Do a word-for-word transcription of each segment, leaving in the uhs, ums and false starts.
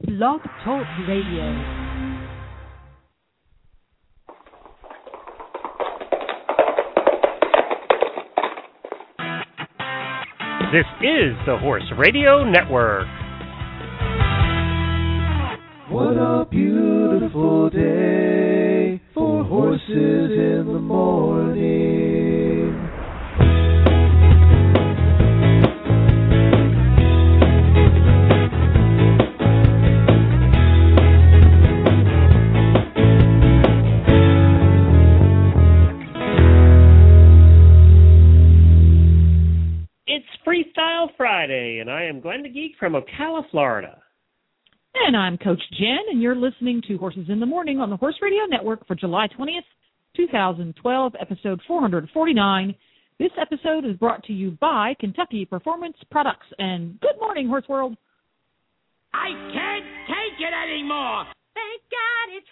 Blog Talk Radio. This is the Horse Radio Network. What a beautiful day for horses in the morning. Freestyle Friday, and I am Glenn the Geek from Ocala, Florida. And I'm Coach Jen, and you're listening to Horses in the Morning on the Horse Radio Network for July twentieth, twenty twelve, episode four forty-nine. This episode is brought to you by Kentucky Performance Products. And good morning, Horse World. I can't take it anymore. Thank God it's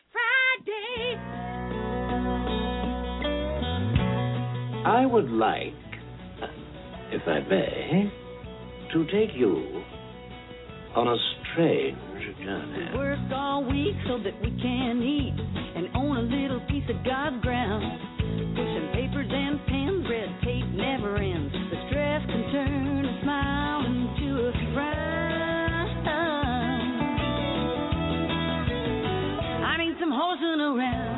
Friday. I would like, if I may, to take you on a strange journey. We work all week so that we can eat and own a little piece of God's ground. Pushing papers and pens, red tape never ends. The stress can turn a smile into a frown. I need some horsing around.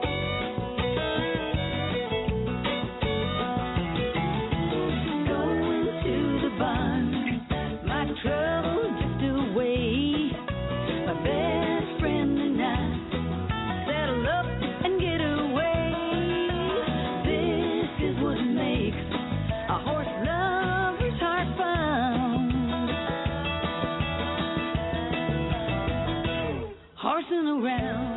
Trouble just away. My best friend and I settle up and get away. This is what makes a horse lover's heart bound. Horsing around.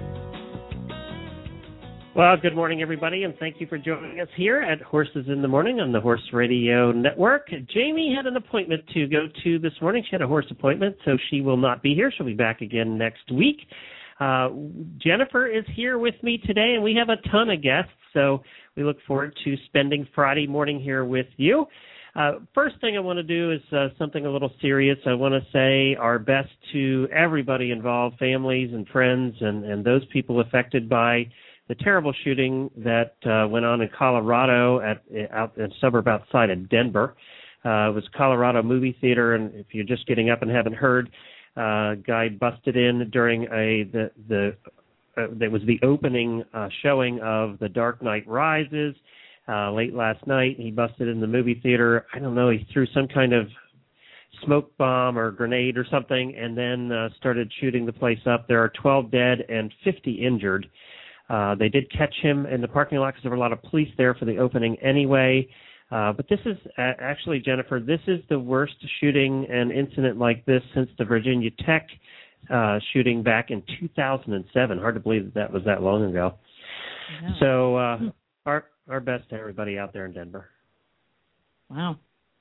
Well, good morning, everybody, and thank you for joining us here at Horses in the Morning on the Horse Radio Network. Jamie had an appointment to go to this morning. She had a horse appointment, so she will not be here. She'll be back again next week. Uh, Jennifer is here with me today, and we have a ton of guests, so we look forward to spending Friday morning here with you. Uh, first thing I want to do is uh, something a little serious. I want to say our best to everybody involved, families and friends, and, and those people affected by the terrible shooting that uh, went on in Colorado at out in a suburb outside of Denver. Uh, it was Colorado movie theater, and if you're just getting up and haven't heard, uh, guy busted in during a the the uh, that was the opening uh, showing of The Dark Knight Rises uh, late last night. He busted in the movie theater. I don't know. He threw some kind of smoke bomb or grenade or something, and then uh, started shooting the place up. There are twelve dead and fifty injured. Uh, they did catch him in the parking lot because there were a lot of police there for the opening anyway. Uh, but this is uh, actually, Jennifer, this is the worst shooting and incident like this since the Virginia Tech uh, shooting back in two thousand seven. Hard to believe that that was that long ago. Yeah. So uh, our our best to everybody out there in Denver. Wow.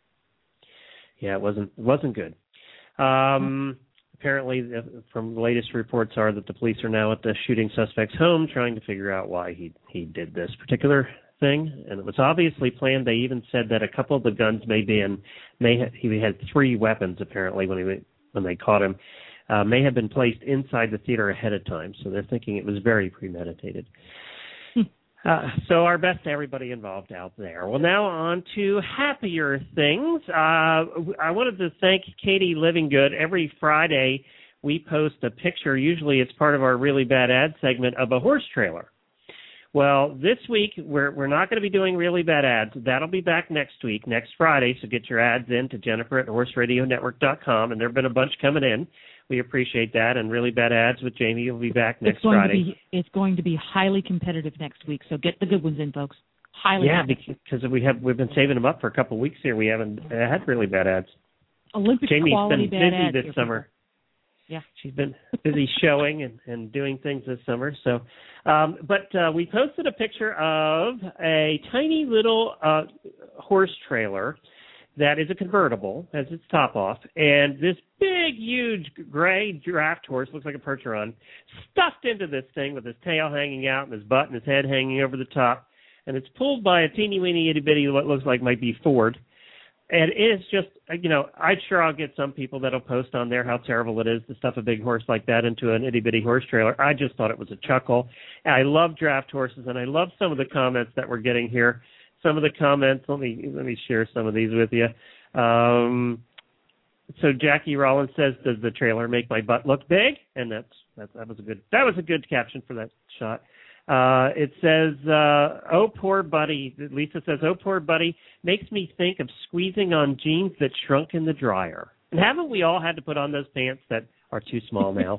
Yeah, it wasn't it wasn't good. Um, Apparently, from the latest reports are that the police are now at the shooting suspect's home trying to figure out why he he did this particular thing. And it was obviously planned. They even said that a couple of the guns may be in, may ha, he had three weapons apparently when he when they caught him, uh, may have been placed inside the theater ahead of time. So they're thinking it was very premeditated. Uh, so our best to everybody involved out there. Well, now on to happier things. Uh, I wanted to thank Katie Livingood. Every Friday we post a picture, usually it's part of our Really Bad Ad segment, of a horse trailer. Well, this week we're we're not going to be doing Really Bad Ads. That'll be back next week, next Friday, so get your ads in to Jennifer at horse radio network dot com, and there have been a bunch coming in. We appreciate that, and Really Bad Ads with Jamie will be back next it's going Friday. To be, it's going to be highly competitive next week, so get the good ones in, folks. Highly yeah, competitive. because we have we've been saving them up for a couple of weeks here. We haven't uh, had Really Bad Ads. Olympic Jamie's quality been bad busy ads this here, summer. people. Yeah, she's been busy showing and, and doing things this summer. So, um, but uh, we posted a picture of a tiny little uh, horse trailer that is a convertible, has its top off, and this big, huge gray draft horse, looks like a Percheron, stuffed into this thing with his tail hanging out and his butt and his head hanging over the top, and it's pulled by a teeny-weeny itty-bitty what looks like might be Ford. And it is just, you know, I'm sure I'll get some people that'll post on there how terrible it is to stuff a big horse like that into an itty-bitty horse trailer. I just thought it was a chuckle. And I love draft horses, and I love some of the comments that we're getting here. Some of the comments, let me let me share some of these with you. Um, so Jackie Rollins says, "Does the trailer make my butt look big?" And that's, that's that was a good that was a good caption for that shot. Uh, it says, uh, "Oh, poor buddy." Lisa says, "Oh, poor buddy, makes me think of squeezing on jeans that shrunk in the dryer." And haven't we all had to put on those pants that are too small now?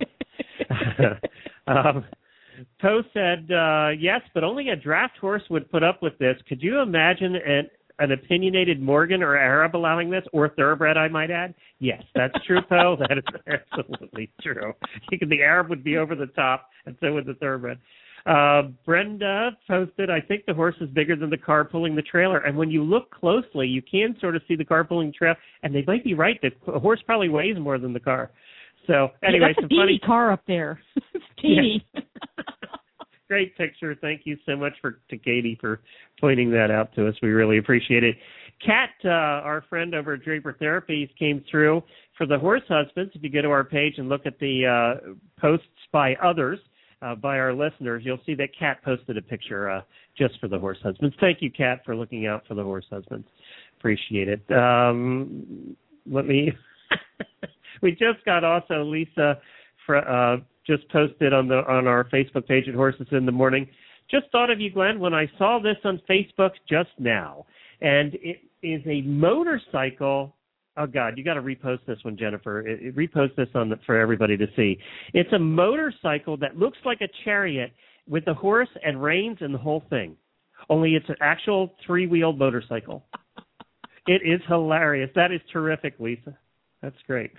um, Poe said, uh, "Yes, but only a draft horse would put up with this. Could you imagine an, an opinionated Morgan or Arab allowing this, or thoroughbred, I might add?" Yes, that's true, Poe. That is absolutely true. The Arab would be over the top, and so would the thoroughbred. Uh, Brenda posted, "I think the horse is bigger than the car pulling the trailer." And when you look closely, you can sort of see the car pulling the trailer. And they might be right. The horse probably weighs more than the car. So anyway, yeah, that's a some teeny funny car up there. It's teeny. Yeah. Great picture. Thank you so much for to Katie for pointing that out to us. We really appreciate it. Kat, uh, our friend over at Draper Therapies, came through for the horse husbands. If you go to our page and look at the uh, posts by others, Uh, by our listeners, you'll see that Kat posted a picture uh, just for the horse husbands. Thank you, Kat, for looking out for the horse husbands. Appreciate it. Um, let me. We just got also Lisa for, uh, just posted on the on our Facebook page at Horses in the Morning. Just thought of you, Glenn, when I saw this on Facebook just now, and it is a motorcycle. Oh, God, you got to repost this one, Jennifer. It, it, repost this on the, for everybody to see. It's a motorcycle that looks like a chariot with a horse and reins and the whole thing. Only it's an actual three-wheeled motorcycle. It is hilarious. That is terrific, Lisa. That's great.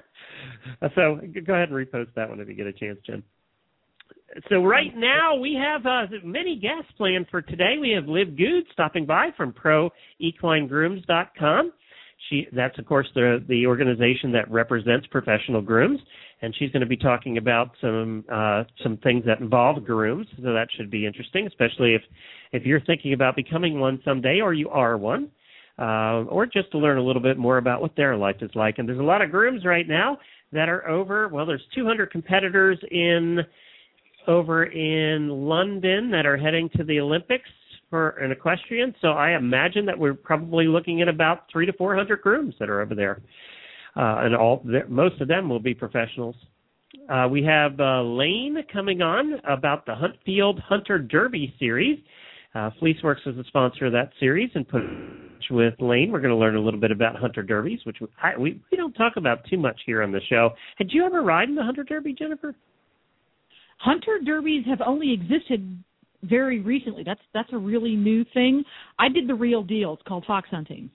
So go ahead and repost that one if you get a chance, Jen. So right now we have uh, many guests planned for today. We have Liv Good stopping by from pro equine grooms dot com. She, that's, of course, the the organization that represents professional grooms, and she's going to be talking about some uh, some things that involve grooms, so that should be interesting, especially if, if you're thinking about becoming one someday or you are one, uh, or just to learn a little bit more about what their life is like. And there's a lot of grooms right now that are over, well, there's two hundred competitors in over in London that are heading to the Olympics for an equestrian, so I imagine that we're probably looking at about three to four hundred grooms that are over there, uh, and all most of them will be professionals. Uh, we have uh, Lane coming on about the Huntfield Hunter Derby series. Uh, Fleeceworks is the sponsor of that series, and put with Lane, we're going to learn a little bit about Hunter Derbies, which I, we we don't talk about too much here on the show. Had you ever ride in the Hunter Derby, Jennifer? Hunter Derbies have only existed very recently. That's that's a really new thing. I did the real deal. It's called fox hunting.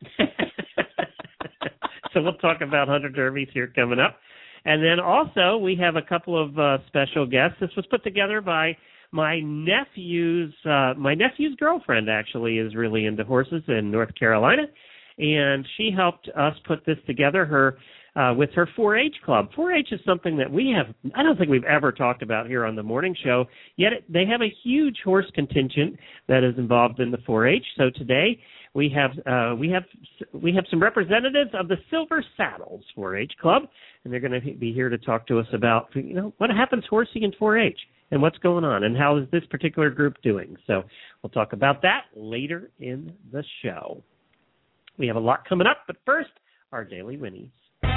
So we'll talk about Hunter Derbies here coming up. And then also we have a couple of uh, special guests. This was put together by my nephew's, uh, my nephew's girlfriend actually is really into horses in North Carolina. And she helped us put this together. Her Uh, with her four H club. four H is something that we have, I don't think we've ever talked about here on the morning show, yet it, they have a huge horse contingent that is involved in the four H. So today we have uh, we have we have some representatives of the Silver Saddles four H club, and they're going to be here to talk to us about, you know, what happens horsing in four H and what's going on and how is this particular group doing. So we'll talk about that later in the show. We have a lot coming up, but first, our Daily Winnies.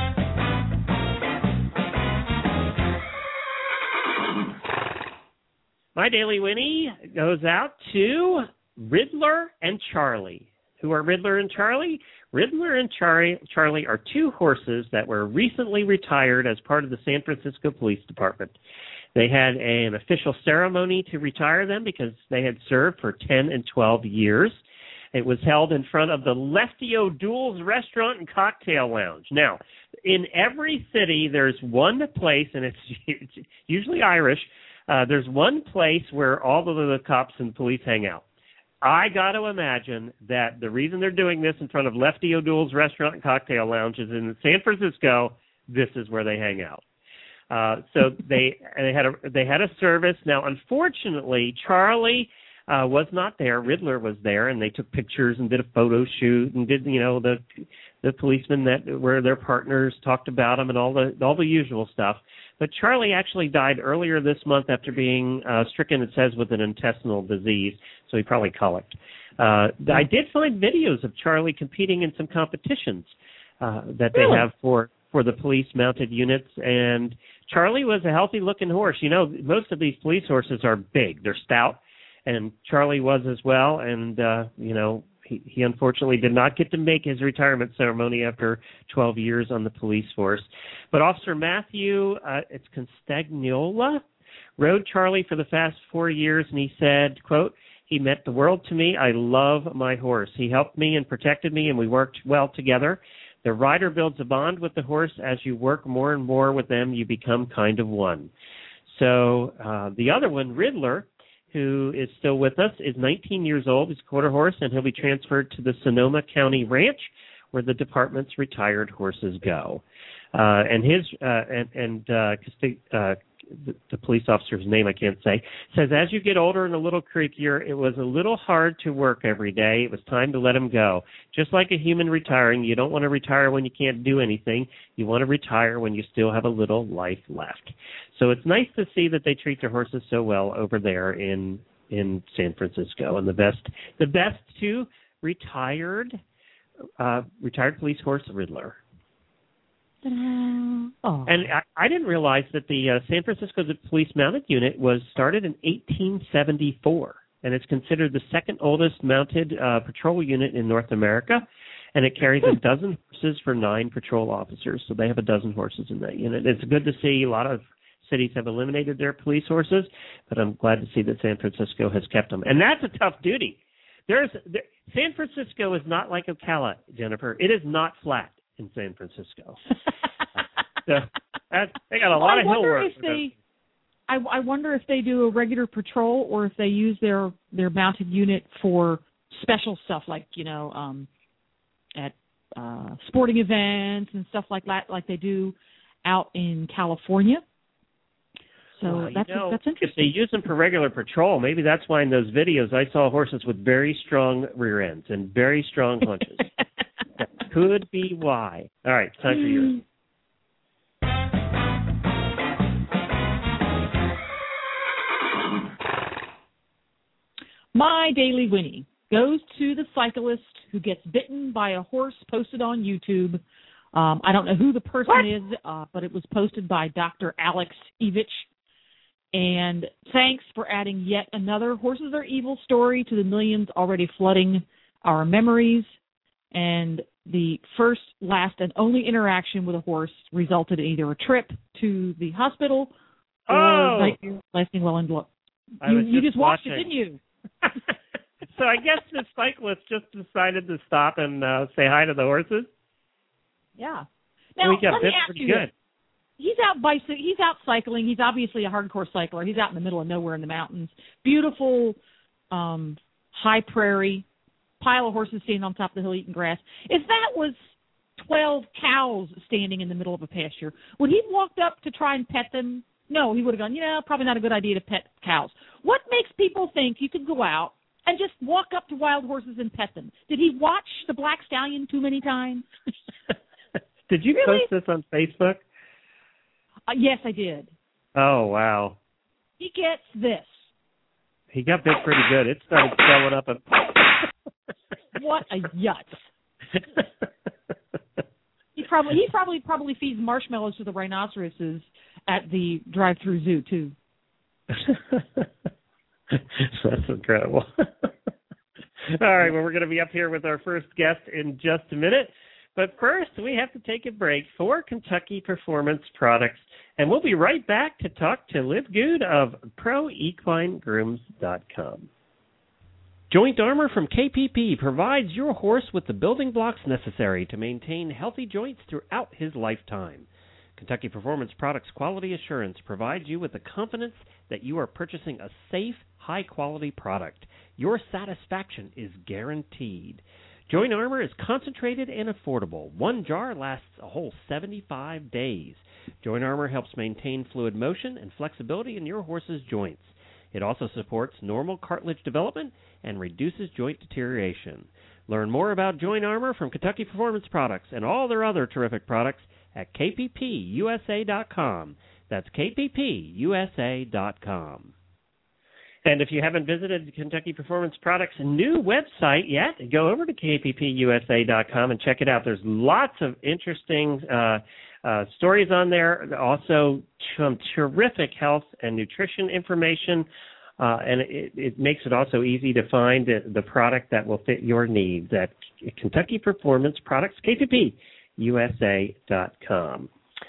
My Daily Winnie goes out to Riddler and Charlie. Who are Riddler and Charlie? Riddler and Char- Charlie are two horses that were recently retired as part of the San Francisco Police Department. They had a, an official ceremony to retire them because they had served for ten and twelve years. It was held in front of the Lefty O'Doul's Restaurant and Cocktail Lounge. Now, in every city, there's one place, and it's, it's usually Irish, uh, there's one place where all of the cops and police hang out. I got to imagine that the reason they're doing this in front of Lefty O'Doul's Restaurant and Cocktail Lounge is in San Francisco. This is where they hang out. Uh, so they they had a they had a service. Now, unfortunately, Charlie uh, was not there. Riddler was there, and they took pictures and did a photo shoot and did, you know, the the policemen that were their partners talked about him and all the all the usual stuff. But Charlie actually died earlier this month after being uh, stricken, it says, with an intestinal disease, so he probably colicked. Uh, I did find videos of Charlie competing in some competitions uh, that they really? have for, for the police mounted units, and Charlie was a healthy-looking horse. You know, most of these police horses are big. They're stout, and Charlie was as well, and, uh, you know, he, he unfortunately did not get to make his retirement ceremony after twelve years on the police force. But Officer Matthew, uh, it's Constagnola, rode Charlie for the past four years, and he said, quote, "He meant the world to me. I love my horse. He helped me and protected me, and we worked well together. The rider builds a bond with the horse. As you work more and more with them, you become kind of one." So uh, the other one, Riddler, who is still with us, is nineteen years old. He's a quarter horse, and he'll be transferred to the Sonoma County Ranch, where the department's retired horses go. Uh, and his uh, and, and uh, uh, the, the police officer's name I can't say, says, "As you get older and a little creakier, it was a little hard to work every day. It was time to let him go. Just like a human retiring, you don't want to retire when you can't do anything. You want to retire when you still have a little life left." So it's nice to see that they treat their horses so well over there in in San Francisco. And the best the best to retired uh, retired police horse, Riddler. Oh. And I, I didn't realize that the uh, San Francisco Police Mounted Unit was started in eighteen seventy-four, and it's considered the second oldest mounted uh, patrol unit in North America, and it carries a dozen horses for nine patrol officers, so they have a dozen horses in that unit. It's good to see a lot of cities have eliminated their police horses, but I'm glad to see that San Francisco has kept them. And that's a tough duty. There's there, San Francisco is not like Ocala, Jennifer. It is not flat in San Francisco. So that's, they got a lot well, of hill work. If they, I, I wonder if they do a regular patrol or if they use their, their mounted unit for special stuff like, you know, um, at uh, sporting events and stuff like that, like they do out in California. So well, that's, know, that's interesting. If they use them for regular patrol, maybe that's why in those videos I saw horses with very strong rear ends and very strong haunches. That could be why. All right, time for yours. My Daily Winnie goes to the cyclist who gets bitten by a horse posted on YouTube. Um, I don't know who the person what? is, uh, but it was posted by Doctor Alex Evich. And thanks for adding yet another Horses Are Evil story to the millions already flooding our memories. And the first, last, and only interaction with a horse resulted in either a trip to the hospital or oh. nightmare lasting well into. I You, was you just just watched watching. it, didn't you? So I guess the cyclist just decided to stop and uh, say hi to the horses. Yeah. Now, Now, we got let me bit ask pretty you good. this. He's out bicycling. He's out cycling. He's obviously a hardcore cycler. He's out in the middle of nowhere in the mountains. Beautiful, um, high prairie, pile of horses standing on top of the hill eating grass. If that was twelve cows standing in the middle of a pasture, would he have walked up to try and pet them? No, he would have gone, you know, probably not a good idea to pet cows. What makes people think you could go out and just walk up to wild horses and pet them? Did he watch the Black Stallion too many times? Did you really? post this on Facebook? Uh, yes, I did. Oh, wow. He gets this. He got bit pretty good. It started swelling up. And what a yutz. He probably he probably probably feeds marshmallows to the rhinoceroses at the drive-through zoo too. That's incredible. All right, well, we're going to be up here with our first guest in just a minute. But first, we have to take a break for Kentucky Performance Products, and we'll be right back to talk to Liv Good of Pro Equine Grooms dot com. Joint Armor from K P P provides your horse with the building blocks necessary to maintain healthy joints throughout his lifetime. Kentucky Performance Products Quality Assurance provides you with the confidence that you are purchasing a safe, high-quality product. Your satisfaction is guaranteed. Joint Armor is concentrated and affordable. One jar lasts a whole seventy-five days. Joint Armor helps maintain fluid motion and flexibility in your horse's joints. It also supports normal cartilage development and reduces joint deterioration. Learn more about Joint Armor from Kentucky Performance Products and all their other terrific products at K P P U S A dot com. That's K P P U S A dot com. And if you haven't visited Kentucky Performance Products' new website yet, go over to K P P U S A dot com and check it out. There's lots of interesting uh, uh, stories on there, also some terrific health and nutrition information, uh, and it, it makes it also easy to find the product that will fit your needs at Kentucky Performance Products, K P P U S A dot com.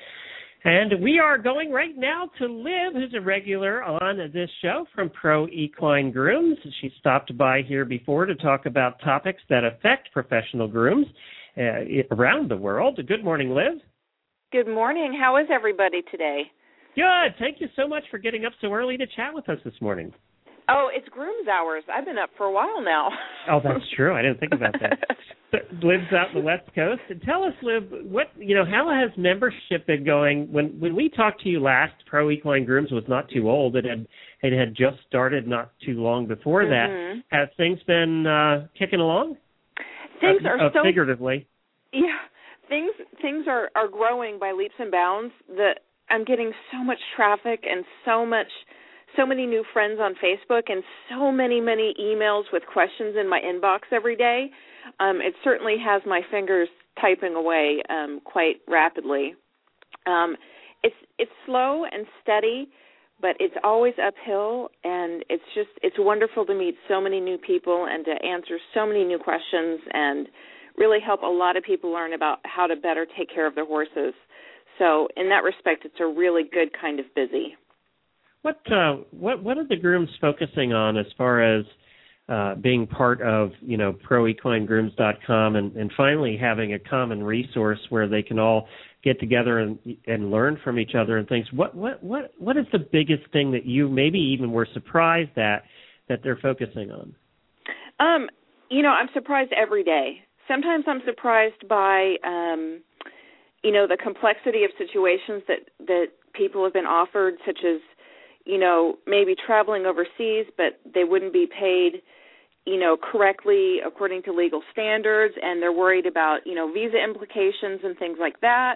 And we are going right now to Liv, who's a regular on this show from Pro Equine Grooms. She stopped by here before to talk about topics that affect professional grooms uh, around the world. Good morning, Liv. Good morning. How is everybody today? Good. Thank you so much for getting up so early to chat with us this morning. Oh, it's grooms hours. I've been up for a while now. Oh, that's true. I didn't think about that. Liv's out in the West Coast. And tell us, Liv, what you know, how has membership been going? When when we talked to you last, Pro Equine Grooms was not too old. It had it had just started not too long before mm-hmm. that. Have things been uh, kicking along? Things uh, are uh, so figuratively. Yeah, things things are, are growing by leaps and bounds. That I'm getting so much traffic and so much. So many new friends on Facebook and so many, many emails with questions in my inbox every day. Um, it certainly has my fingers typing away um, quite rapidly. Um, it's it's slow and steady, but it's always uphill, and it's just it's wonderful to meet so many new people and to answer so many new questions and really help a lot of people learn about how to better take care of their horses. So in that respect, it's a really good kind of busy. What uh, what what are the grooms focusing on as far as uh, being part of you know Pro Equine Grooms dot com and, and finally having a common resource where they can all get together and and learn from each other and things? What what what what is the biggest thing that you maybe even were surprised at that they're focusing on? Um, you know, I'm surprised every day. Sometimes I'm surprised by um, you know the complexity of situations that that people have been offered, such as you know, maybe traveling overseas, but they wouldn't be paid, you know, correctly according to legal standards, and they're worried about, you know, visa implications and things like that.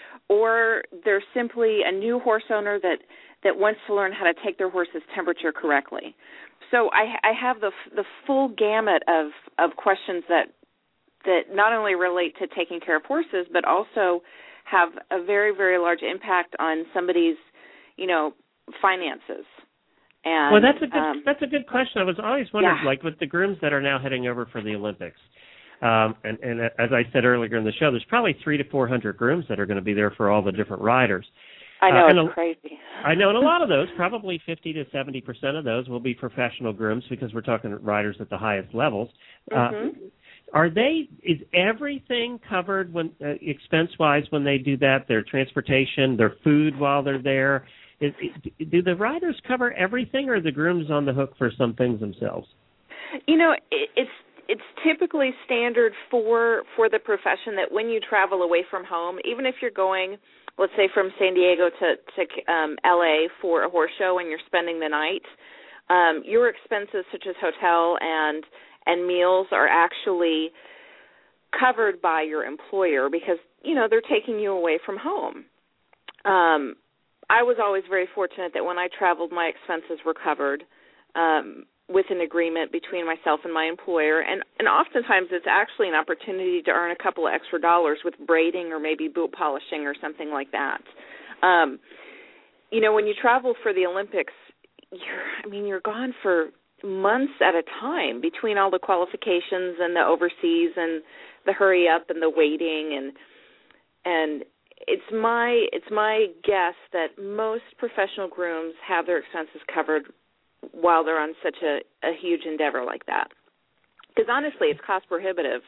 Or they're simply a new horse owner that, that wants to learn how to take their horse's temperature correctly. So I, I have the the full gamut of, of questions that that not only relate to taking care of horses, but also have a very, very large impact on somebody's, you know, finances. And well, that's a good um, that's a good question. I was always wondering, yeah. like with the grooms that are now heading over for the Olympics, um, and, and as I said earlier in the show, there's probably three to four hundred grooms that are going to be there for all the different riders. I know, uh, it's and a, crazy. I know, and a lot of those, probably fifty to seventy percent of those, will be professional grooms because we're talking riders at the highest levels. Mm-hmm. Uh, Are they? Is everything covered when uh, expense-wise when they do that? Their transportation, their food while they're there. Is, do the riders cover everything, or are the grooms on the hook for some things themselves? You know, it, it's it's typically standard for for the profession that when you travel away from home, even if you're going, let's say from San Diego to to um, L A for a horse show and you're spending the night, um, your expenses such as hotel and and meals are actually covered by your employer because you know they're taking you away from home. Um, I was always very fortunate that when I traveled, my expenses were covered um, with an agreement between myself and my employer. And, and oftentimes it's actually an opportunity to earn a couple of extra dollars with braiding or maybe boot polishing or something like that. Um, you know, when you travel for the Olympics, you're, I mean, you're gone for months at a time between all the qualifications and the overseas and the hurry up and the waiting and and It's my it's my guess that most professional grooms have their expenses covered while they're on such a, a huge endeavor like that. Because honestly, it's cost prohibitive.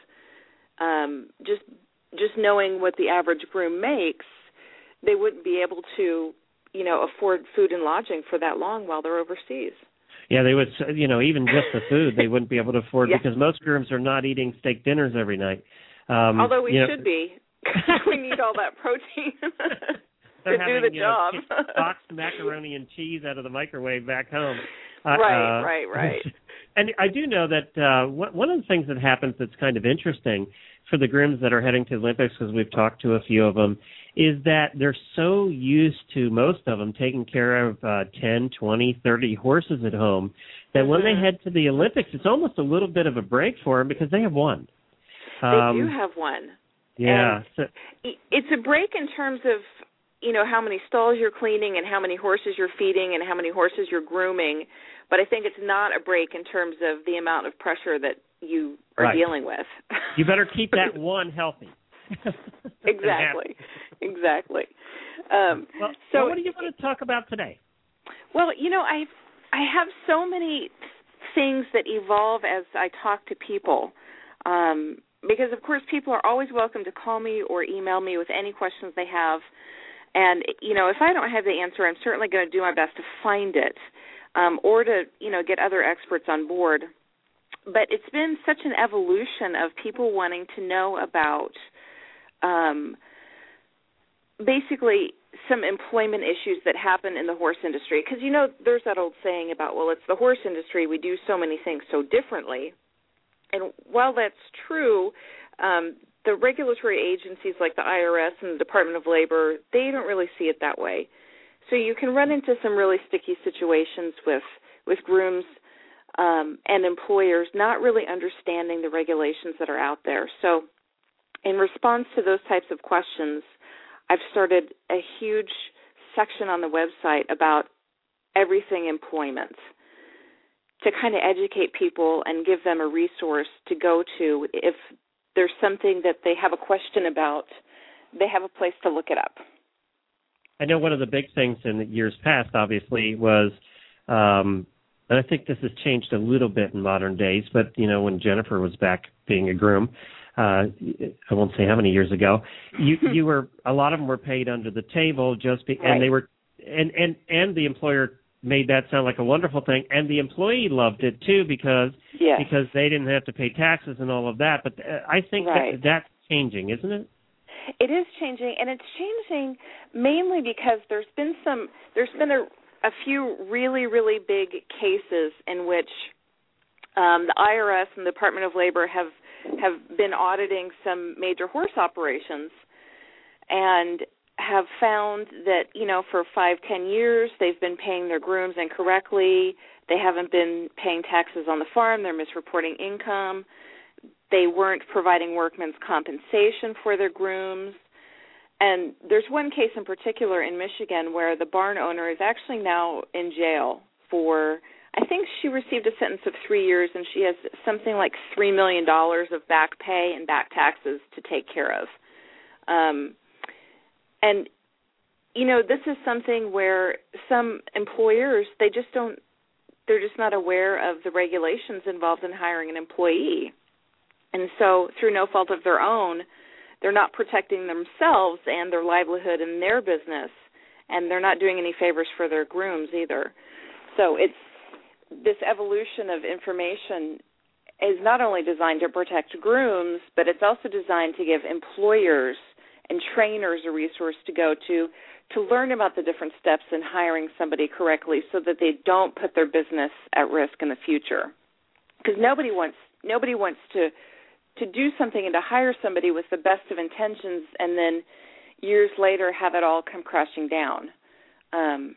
Um, just just knowing what the average groom makes, they wouldn't be able to, you know, afford food and lodging for that long while they're overseas. Yeah, they would. You know, even just the food, they wouldn't be able to afford yeah. because most grooms are not eating steak dinners every night. Um, Although we you know, should be. We need all that protein to having, do the you job. know, boxed macaroni and cheese out of the microwave back home. Right, uh, right, right. And I do know that uh, one of the things that happens that's kind of interesting for the grooms that are heading to the Olympics, because we've talked to a few of them, is that they're so used to, most of them, taking care of uh, ten, twenty, thirty horses at home, that mm-hmm. when they head to the Olympics, it's almost a little bit of a break for them because they have one. Um, they do have one. Yeah. So, it's a break in terms of, you know, how many stalls you're cleaning and how many horses you're feeding and how many horses you're grooming. But I think it's not a break in terms of the amount of pressure that you are right. dealing with. You better keep that one healthy. Exactly. Exactly. Um, well, so well, what do you want to talk about today? Well, you know, I I have so many things that evolve as I talk to people. Um, because, of course, people are always welcome to call me or email me with any questions they have. And, you know, if I don't have the answer, I'm certainly going to do my best to find it um, or to, you know, get other experts on board. But it's been such an evolution of people wanting to know about um, basically some employment issues that happen in the horse industry. Because, you know, there's that old saying about, well, it's the horse industry. We do so many things so differently. And while that's true, um, the regulatory agencies like the I R S and the Department of Labor, they don't really see it that way. So you can run into some really sticky situations with, with grooms um, and employers not really understanding the regulations that are out there. So in response to those types of questions, I've started a huge section on the website about everything employment, to kind of educate people and give them a resource to go to if there's something that they have a question about, they have a place to look it up. I know one of the big things in the years past, obviously, was, um, and I think this has changed a little bit in modern days, but, you know, when Jennifer was back being a groom, uh, I won't say how many years ago, you, you were, a lot of them were paid under the table just be, right. and they were, and, and, and the employer made that sound like a wonderful thing, and the employee loved it too because yes. because they didn't have to pay taxes and all of that. But uh, I think right. that that's changing, isn't it? It is changing, and it's changing mainly because there's been some there's been a, a few really really big cases in which um, the I R S and the Department of Labor have have been auditing some major horse operations, and have found that, you know, for five, ten years, they've been paying their grooms incorrectly. They haven't been paying taxes on the farm. They're misreporting income. They weren't providing workmen's compensation for their grooms. And there's one case in particular in Michigan where the barn owner is actually now in jail for, I think she received a sentence of three years, and she has something like three million dollars of back pay and back taxes to take care of. Um And, you know, this is something where some employers, they just don't, they're just not aware of the regulations involved in hiring an employee. And so through no fault of their own, they're not protecting themselves and their livelihood and their business, and they're not doing any favors for their grooms either. So it's this evolution of information is not only designed to protect grooms, but it's also designed to give employers and trainers a resource to go to to learn about the different steps in hiring somebody correctly so that they don't put their business at risk in the future. Because nobody wants nobody wants to to do something and to hire somebody with the best of intentions and then years later have it all come crashing down. Um,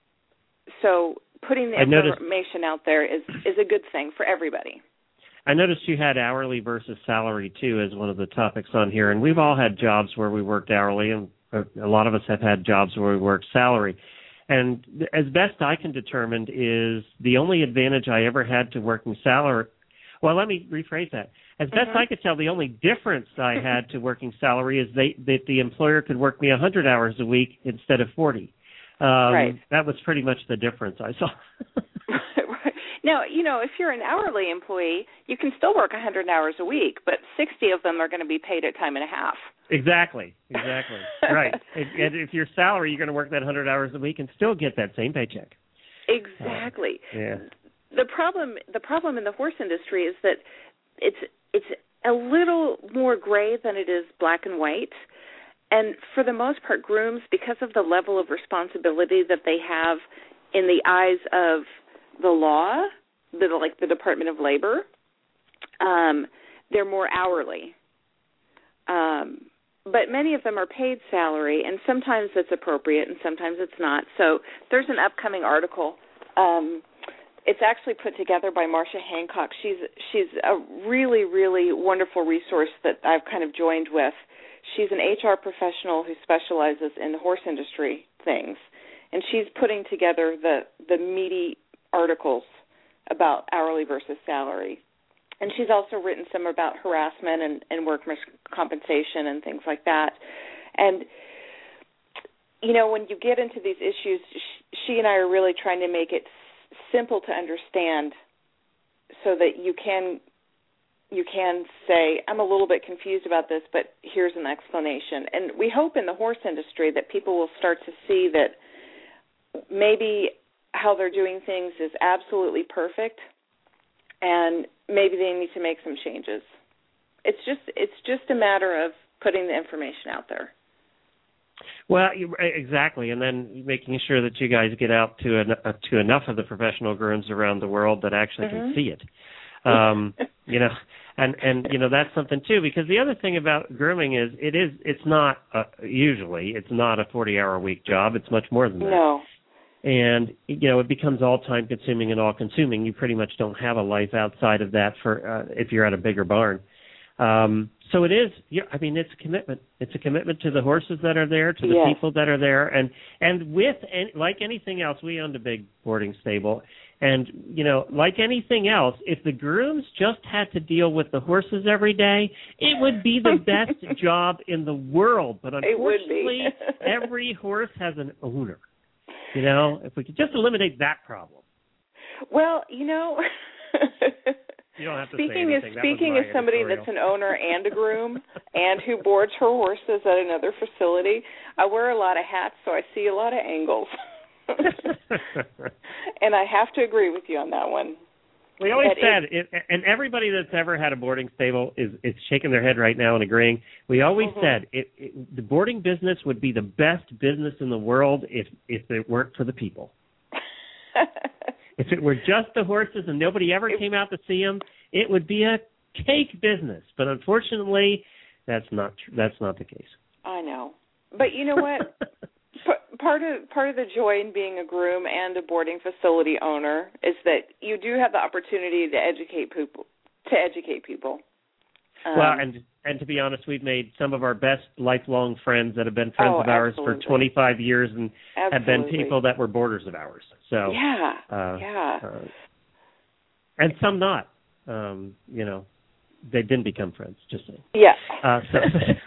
so putting the I information noticed, out there is, is a good thing for everybody. I noticed you had hourly versus salary, too, as one of the topics on here. And we've all had jobs where we worked hourly, and a lot of us have had jobs where we worked salary. And as best I can determine is the only advantage I ever had to working salary. Well, let me rephrase that. As best mm-hmm. I could tell, the only difference I had to working salary is they, that the employer could work me one hundred hours a week instead of forty. Um, right. That was pretty much the difference I saw. Now, you know, if you're an hourly employee, you can still work one hundred hours a week, but sixty of them are going to be paid at time and a half. Exactly, exactly. Right. And, and if your salary, you're going to work that one hundred hours a week and still get that same paycheck. Exactly. Uh, yeah. The problem, the problem in the horse industry is that it's it's a little more gray than it is black and white. And for the most part, grooms, because of the level of responsibility that they have in the eyes of the law, the, like the Department of Labor, um, they're more hourly. Um, but many of them are paid salary, and sometimes it's appropriate and sometimes it's not. So there's an upcoming article. Um, it's actually put together by Marcia Hancock. She's she's a really, really wonderful resource that I've kind of joined with. She's an H R professional who specializes in the horse industry things, and she's putting together the, the meaty articles about hourly versus salary. And she's also written some about harassment and, and workers' compensation and things like that. And, you know, when you get into these issues, she and I are really trying to make it simple to understand so that you can you can say, I'm a little bit confused about this, but here's an explanation. And we hope in the horse industry that people will start to see that maybe how they're doing things is absolutely perfect, and maybe they need to make some changes. It's just it's just a matter of putting the information out there. Well, you, exactly, and then making sure that you guys get out to an, uh, to enough of the professional grooms around the world that actually mm-hmm. can see it. Um, you know, and and you know that's something too, because the other thing about grooming is it is it's not uh, usually it's not a forty-hour a week job. It's much more than that. No. And, you know, it becomes all time-consuming and all-consuming. You pretty much don't have a life outside of that for uh, if you're at a bigger barn. Um, so it is, yeah, I mean, it's a commitment. It's a commitment to the horses that are there, to the yes. people that are there. And, and with, any, like anything else, we owned a big boarding stable. And, you know, like anything else, if the grooms just had to deal with the horses every day, it would be the best job in the world. But unfortunately, every horse has an owner. You know, if we could just eliminate that problem. Well, you know, you don't have to speaking say as anything. speaking as somebody editorial. that's an owner and a groom and who boards her horses at another facility, I wear a lot of hats, so I see a lot of angles. And I have to agree with you on that one. We always that said, it, and everybody that's ever had a boarding stable is, is shaking their head right now and agreeing. We always mm-hmm. said it, it, the boarding business would be the best business in the world if, if it weren't for the people. If it were just the horses and nobody ever it, came out to see them, it would be a cake business. But unfortunately, that's not tr- that's not the case. I know, but you know what? Part of part of the joy in being a groom and a boarding facility owner is that you do have the opportunity to educate people. To educate people. Um, well, and and to be honest, we've made some of our best lifelong friends that have been friends oh, of ours absolutely. for twenty-five years, and absolutely. have been people that were boarders of ours. So yeah, uh, yeah, uh, and some not. Um, you know, they didn't become friends. Just saying. Yeah. Uh, so.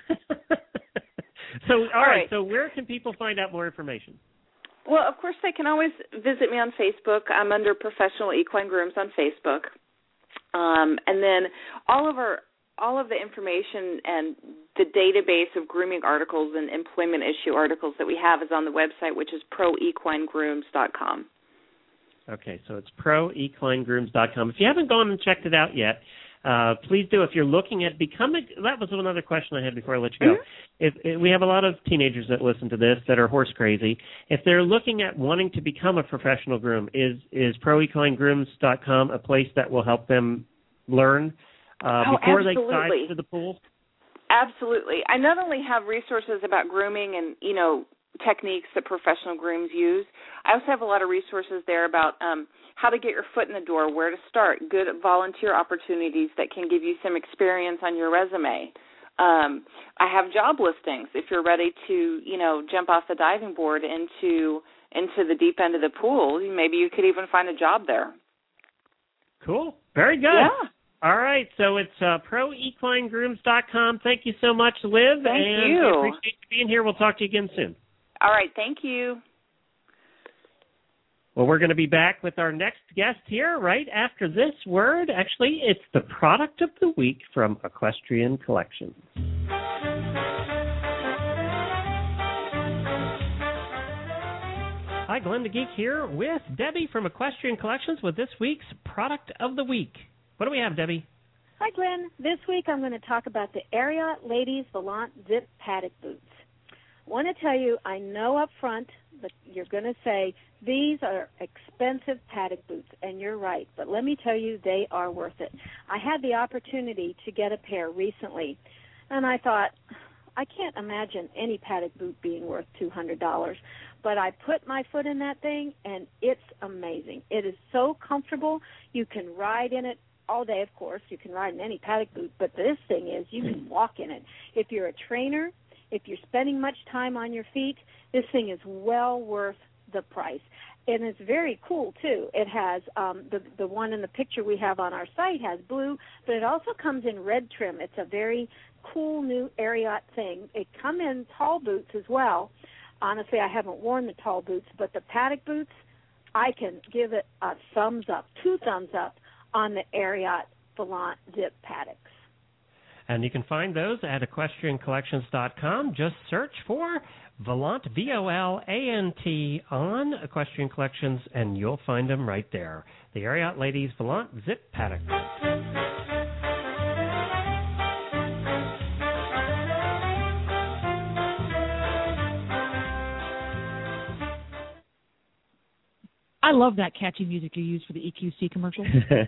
So, all, all right. right, so where can people find out more information? Well, of course, they can always visit me on Facebook. I'm under Professional Equine Grooms on Facebook. Um, and then all of our all of the information and the database of grooming articles and employment issue articles that we have is on the website, which is pro equine grooms dot com. Okay, so it's pro equine grooms dot com. If you haven't gone and checked it out yet, Uh, please do. If you're looking at becoming, that was another question I had before I let you go. Mm-hmm. If, if we have a lot of teenagers that listen to this that are horse crazy. If they're looking at wanting to become a professional groom, is is pro equine grooms dot com a place that will help them learn uh, oh, before absolutely. they dive to the pool? Absolutely. I not only have resources about grooming and, you know, techniques that professional grooms use, I also have a lot of resources there about um, how to get your foot in the door, where to start, good volunteer opportunities that can give you some experience on your resume. Um, I have job listings if you're ready to, you know, jump off the diving board into into the deep end of the pool. Maybe you could even find a job there. Cool. Very good. Yeah. All right. So it's uh, pro equine grooms dot com. Thank you so much, Liv. Thank and you. I appreciate you being here. We'll talk to you again soon. All right. Thank you. Well, we're going to be back with our next guest here right after this word. Actually, it's the product of the week from Equestrian Collections. Hi, Glenn the Geek here with Debbie from Equestrian Collections with this week's product of the week. What do we have, Debbie? Hi, Glenn. This week I'm going to talk about the Ariat Ladies Volant Zip Paddock Boots. I want to tell you, I know up front but you're going to say, these are expensive paddock boots, and you're right. But let me tell you, they are worth it. I had the opportunity to get a pair recently, and I thought, I can't imagine any paddock boot being worth two hundred dollars. But I put my foot in that thing, and it's amazing. It is so comfortable. You can ride in it all day, of course. You can ride in any paddock boot, but this thing is you can walk in it. If you're a trainer, if you're spending much time on your feet, this thing is well worth the price. And it's very cool, too. It has um, the, the one in the picture we have on our site has blue, but it also comes in red trim. It's a very cool new Ariat thing. It comes in tall boots as well. Honestly, I haven't worn the tall boots, but the paddock boots, I can give it a thumbs up, two thumbs up on the Ariat Volant Zip paddocks. And you can find those at equestrian collections dot com. Just search for Volant, V O L A N T, on Equestrian Collections, and you'll find them right there. The Ariat Ladies Volant Zip Paddock. I love that catchy music you use for the E Q C commercial.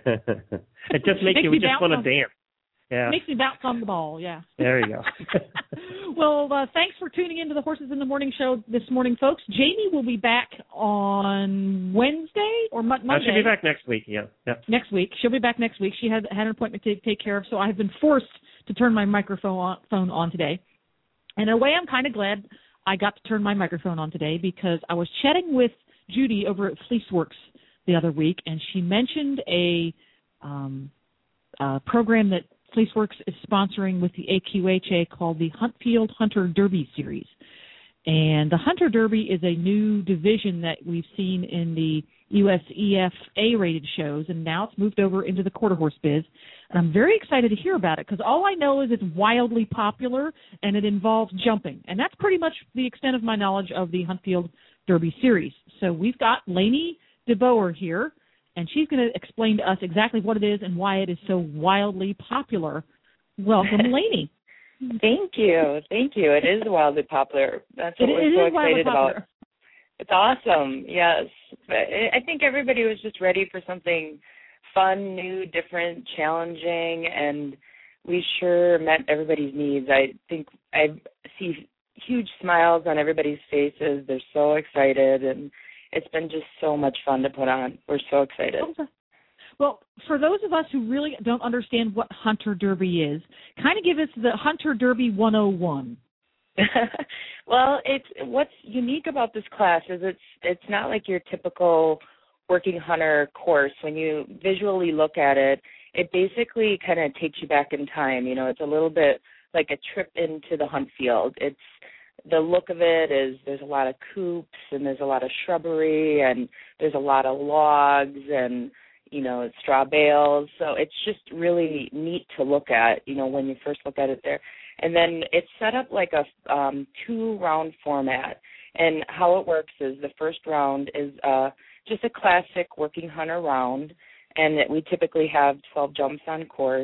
It just makes, makes you just want to dance. Yeah. Makes me bounce on the ball, yeah. There you go. Well, uh, thanks for tuning into the Horses in the Morning show this morning, folks. Jamie will be back on Wednesday or Mo- Monday. Uh, she'll be back next week, yeah. Yep. Next week. She'll be back next week. She had, had an appointment to take care of, so I have been forced to turn my microphone on, phone on today. And in a way, I'm kind of glad I got to turn my microphone on today because I was chatting with Judy over at Fleeceworks the other week, and she mentioned a um, uh, program that Fleeceworks is sponsoring with the A Q H A called the Huntfield Hunter Derby Series. And the Hunter Derby is a new division that we've seen in the U S E F A-rated shows, and now it's moved over into the quarter horse biz. And I'm very excited to hear about it because all I know is it's wildly popular and it involves jumping. And that's pretty much the extent of my knowledge of the Huntfield Derby Series. So we've got Lainey DeBoer here, and she's going to explain to us exactly what it is and why it is so wildly popular. Welcome, Lainey. Thank you. Thank you. It is wildly popular. That's what it, we're it so is excited about. It's awesome, yes. But I think everybody was just ready for something fun, new, different, challenging, and we sure met everybody's needs. I think I see huge smiles on everybody's faces. They're so excited, and it's been just so much fun to put on. We're so excited. Well, for those of us who really don't understand what Hunter Derby is, kind of give us the Hunter Derby one oh one. Well, it's what's unique about this class is it's it's not like your typical working hunter course. When you visually look at it, it basically kind of takes you back in time. You know, it's a little bit like a trip into the hunt field. It's the look of it is there's a lot of coops and there's a lot of shrubbery and there's a lot of logs and, you know, straw bales. So it's just really neat to look at, you know, when you first look at it there. And then it's set up like a um, two-round format. And how it works is the first round is uh, just a classic working hunter round, and we typically have twelve jumps on course,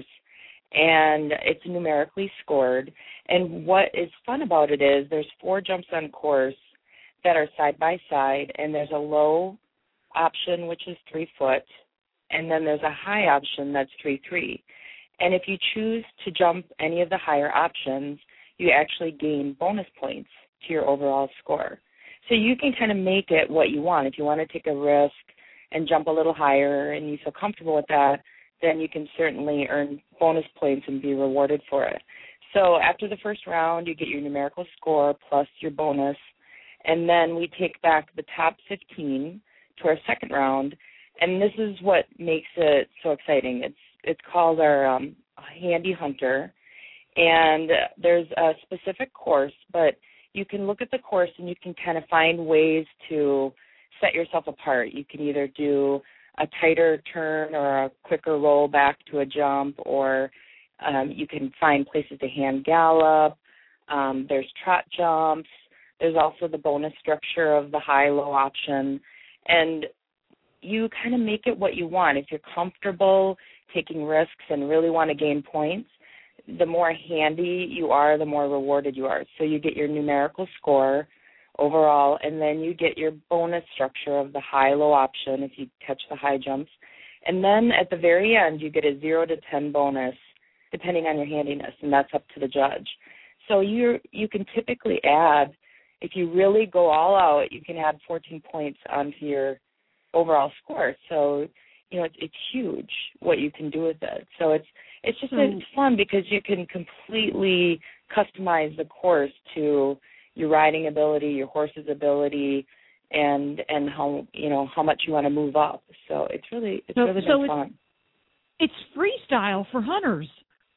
and it's numerically scored. And what is fun about it is there's four jumps on course that are side by side, and there's a low option, which is three foot, and then there's a high option that's three three. And if you choose to jump any of the higher options, you actually gain bonus points to your overall score. So you can kind of make it what you want. If you want to take a risk and jump a little higher and you feel comfortable with that, then you can certainly earn bonus points and be rewarded for it. So after the first round, you get your numerical score plus your bonus, and then we take back the top fifteen to our second round, and this is what makes it so exciting. It's it's called our um, Handy Hunter, and there's a specific course, but you can look at the course and you can kind of find ways to set yourself apart. You can either do a tighter turn or a quicker roll back to a jump, or um, you can find places to hand gallop. Um, there's trot jumps. There's also the bonus structure of the high-low option, and you kind of make it what you want. If you're comfortable taking risks and really want to gain points, the more handy you are, the more rewarded you are. So you get your numerical score, overall, and then you get your bonus structure of the high-low option if you catch the high jumps. And then at the very end, you get a zero to ten bonus, depending on your handiness, and that's up to the judge. So you you can typically add, if you really go all out, you can add fourteen points onto your overall score. So, you know, it's, it's huge what you can do with it. So it's it's just So, it's fun because you can completely customize the course to your riding ability, your horse's ability, and and how you know how much you want to move up. So it's really it's so, really so been it's, fun. It's freestyle for hunters.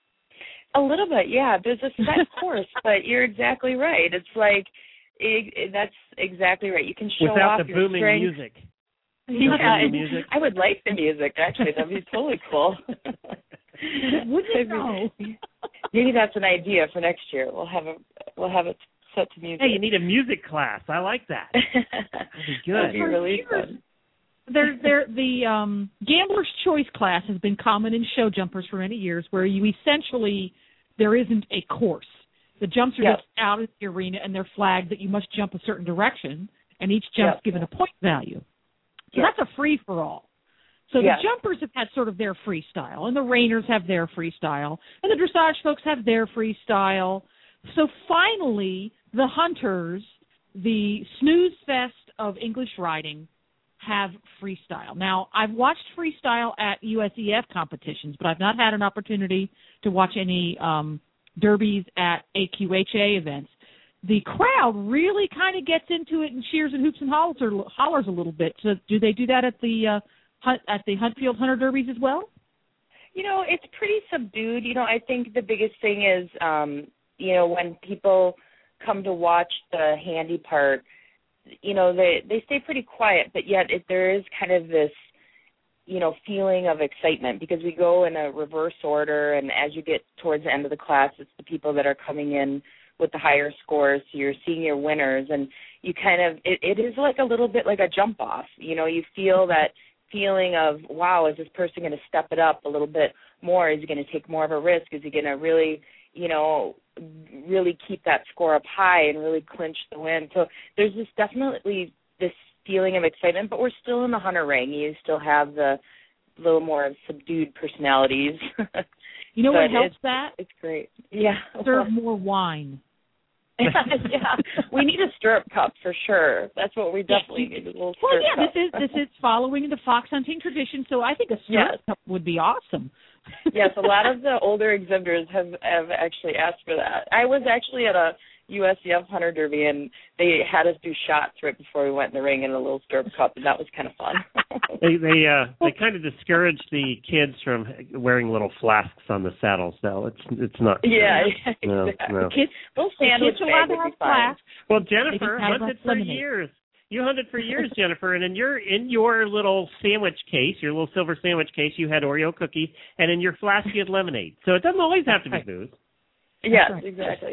A little bit, yeah. There's a set course, but you're exactly right. It's like it, it, that's exactly right. You can show without off the your booming strength. music. Yeah, booming music. I would like the music. Actually, that'd be totally cool. Wouldn't it know? Maybe that's an idea for next year. We'll have a we'll have it set to music. Hey, you need a music class. I like that. That'd be good. That'd be really years, fun. There, there, the um, Gambler's Choice class has been common in show jumpers for many years, where you essentially there isn't a course. The jumps are Yep. just out of the arena, and they're flagged that you must jump a certain direction, and each jump's Yep. given a point value. So Yep. that's a free for all. So Yes. the jumpers have had sort of their freestyle, and the reiners have their freestyle, and the dressage folks have their freestyle. So finally, the hunters, the snooze fest of English riding, have freestyle. Now, I've watched freestyle at U S E F competitions, but I've not had an opportunity to watch any um, derbies at A Q H A events. The crowd really kind of gets into it and cheers and hoops and hollers, or hollers a little bit. So do they do that at the uh, hunt, at the Huntfield Hunter Derbies as well? You know, it's pretty subdued. You know, I think the biggest thing is, um, you know, when people come to watch the handy part, you know, they they stay pretty quiet, but yet it, there is kind of this, you know, feeling of excitement because we go in a reverse order, and as you get towards the end of the class, it's the people that are coming in with the higher scores, so you're seeing your winners, and you kind of, it, it is like a little bit like a jump off. You know, you feel that feeling of, wow, is this person going to step it up a little bit more? Is he going to take more of a risk? Is he going to really, you know, really keep that score up high and really clinch the win? So there's this definitely this feeling of excitement, but we're still in the hunter ring. You still have the little more subdued personalities. You know what But helps it's, that? It's great. Yeah. Serve more wine. Yeah, we need a stirrup cup for sure. That's what we definitely need. A little Well, stirrup yeah, cup. this is this is following the fox hunting tradition, so I think a stirrup Yes. cup would be awesome. Yes, a lot of the older exhibitors have have actually asked for that. I was actually at a U S E F Hunter Derby, and they had us do shots right before we went in the ring in a little stirrup cup, and that was kind of fun. They they uh they kind of discourage the kids from wearing little flasks on the saddles, though. It's it's not. Yeah, yeah, No, exactly. no. Kids, Those the sandwich kids allowed bags to would have be fine. flasks. Well, They Jennifer can have hunted that for lemonade. years. You hunted for years, Jennifer, and in your in your little sandwich case, your little silver sandwich case, you had Oreo cookies, and in your flask you had lemonade. So it doesn't always have to be booze. Yes, right. exactly.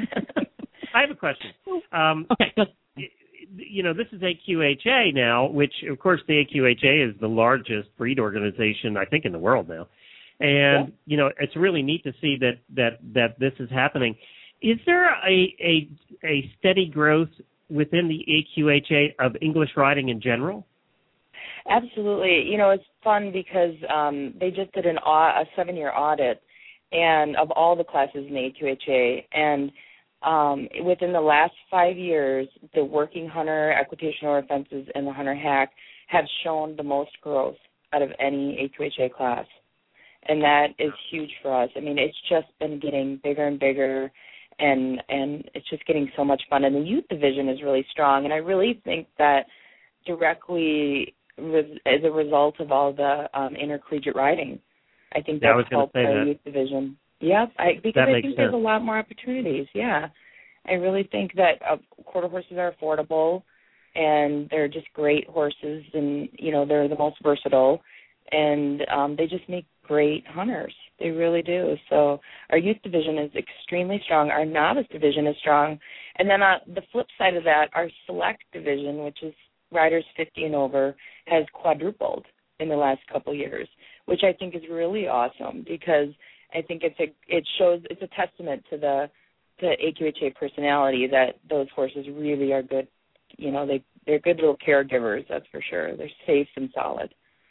I have a question. Um, Okay, good. you know, this is A Q H A now, which, of course, the A Q H A is the largest breed organization, I think, in the world now. And, Yeah. you know, it's really neat to see that, that, that this is happening. Is there a, a, a steady growth within the A Q H A of English riding in general? Absolutely. You know, it's fun because um, they just did an au- a seven-year audit and of all the classes in the A Q H A, and um, within the last five years, the working hunter, equitation or fences, and the hunter hack have shown the most growth out of any A Q H A class, and that is huge for us. I mean, it's just been getting bigger and bigger, and and it's just getting so much fun. And the youth division is really strong, and I really think that directly res- as a result of all the um, intercollegiate riding, I think Yeah, I was that's gonna helped say our that. youth division. Yep, I, because That I makes think there's sense. a lot more opportunities. Yeah, I really think that uh, quarter horses are affordable, and they're just great horses, and you know they're the most versatile, and um, they just make great hunters. They really do. So our youth division is extremely strong. Our novice division is strong, and then on the flip side of that, our select division, which is riders fifty and over, has quadrupled in the last couple of years, which I think is really awesome because I think it's a it shows it's a testament to the to A Q H A personality that those horses really are good. You know, they, they're good little caregivers, that's for sure. They're safe and solid.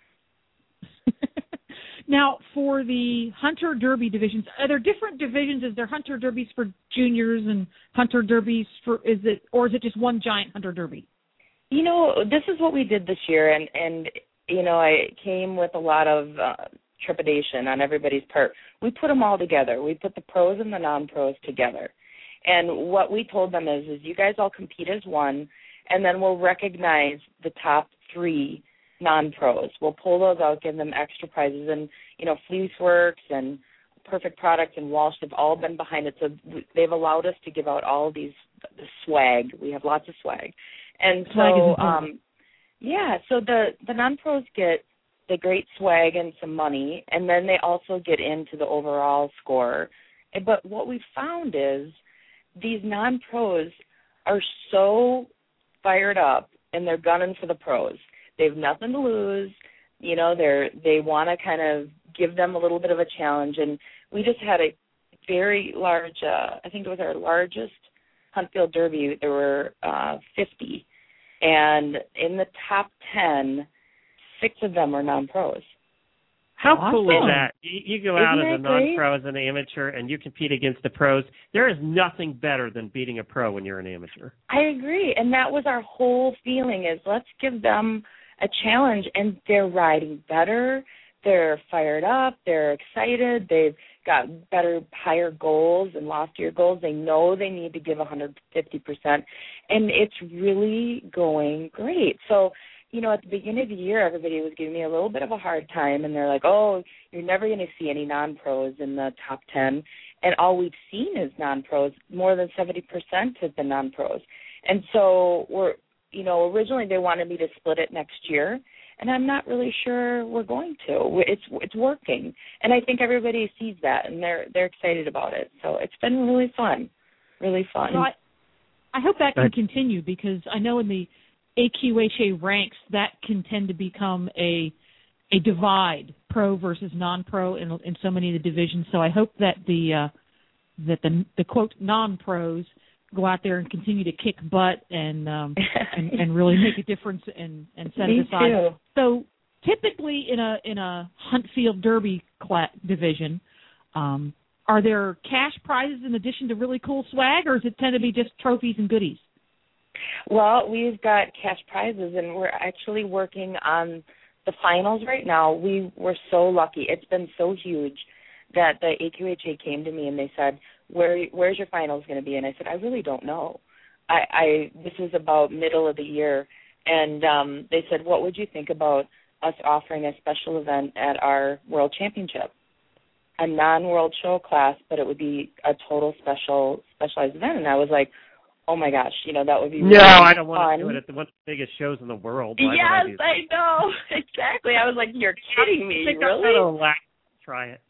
Now, for the Hunter Derby divisions, are there different divisions? Is there Hunter Derbies for juniors and Hunter Derbies for, is it, or is it just one giant Hunter Derby? You know, this is what we did this year, and, and you know, I came with a lot of uh, trepidation on everybody's part. We put them all together. We put the pros and the non-pros together. And what we told them is, is you guys all compete as one, and then we'll recognize the top three non-pros. We'll pull those out, give them extra prizes. And, you know, Fleeceworks and Perfect Product and Walsh have all been behind it. So they've allowed us to give out all of these the swag. We have lots of swag. And so, um, yeah, so the, the non-pros get the great swag and some money, and then they also get into the overall score. But what we found is these non-pros are so fired up, and they're gunning for the pros. They have nothing to lose. You know, they're they want to kind of give them a little bit of a challenge. And we just had a very large, uh, I think it was our largest Huntfield Derby. There were uh, fifty. And in the top ten, six of them were non-pros. How awesome. cool is that? You, you go out Isn't as a non-pro, as an amateur, and you compete against the pros. There is nothing better than beating a pro when you're an amateur. I agree. And that was our whole feeling is let's give them a challenge. And they're riding better. They're fired up. They're excited. They've got better, higher goals and loftier goals. They know they need to give one hundred fifty percent. And it's really going great. So, you know, at the beginning of the year, everybody was giving me a little bit of a hard time, and they're like, oh, you're never going to see any non-pros in the top ten. And all we've seen is non-pros. More than seventy percent have been non-pros. And so we're, you know, originally they wanted me to split it next year, and I'm not really sure we're going to. It's it's working, and I think everybody sees that, and they're they're excited about it. So it's been really fun, really fun. So I, I hope that can continue, because I know in the A Q H A ranks that can tend to become a a divide, pro versus non-pro, in in so many of the divisions. So I hope that the uh, that the the quote non-pros go out there and continue to kick butt and um, and, and really make a difference and, and set Me it aside. too. So typically in a in a Huntfield Derby cla- division, um, are there cash prizes in addition to really cool swag, or does it tend to be just trophies and goodies? Well, we've got cash prizes, and we're actually working on the finals right now. We were so lucky. It's been so huge that the A Q H A came to me and they said, Where where's your finals going to be? And I said, I really don't know. I, I this was about middle of the year, and um, they said, what would you think about us offering a special event at our World Championship? A non-World Show class, but it would be a total special specialized event. And I was like, oh my gosh, you know, that would be really No, I don't fun. want to do it at the one of the biggest shows in the world. Why yes, would I, do that? I know. Exactly. I was like, you're kidding me, I think really? I'm gonna laugh. Try it.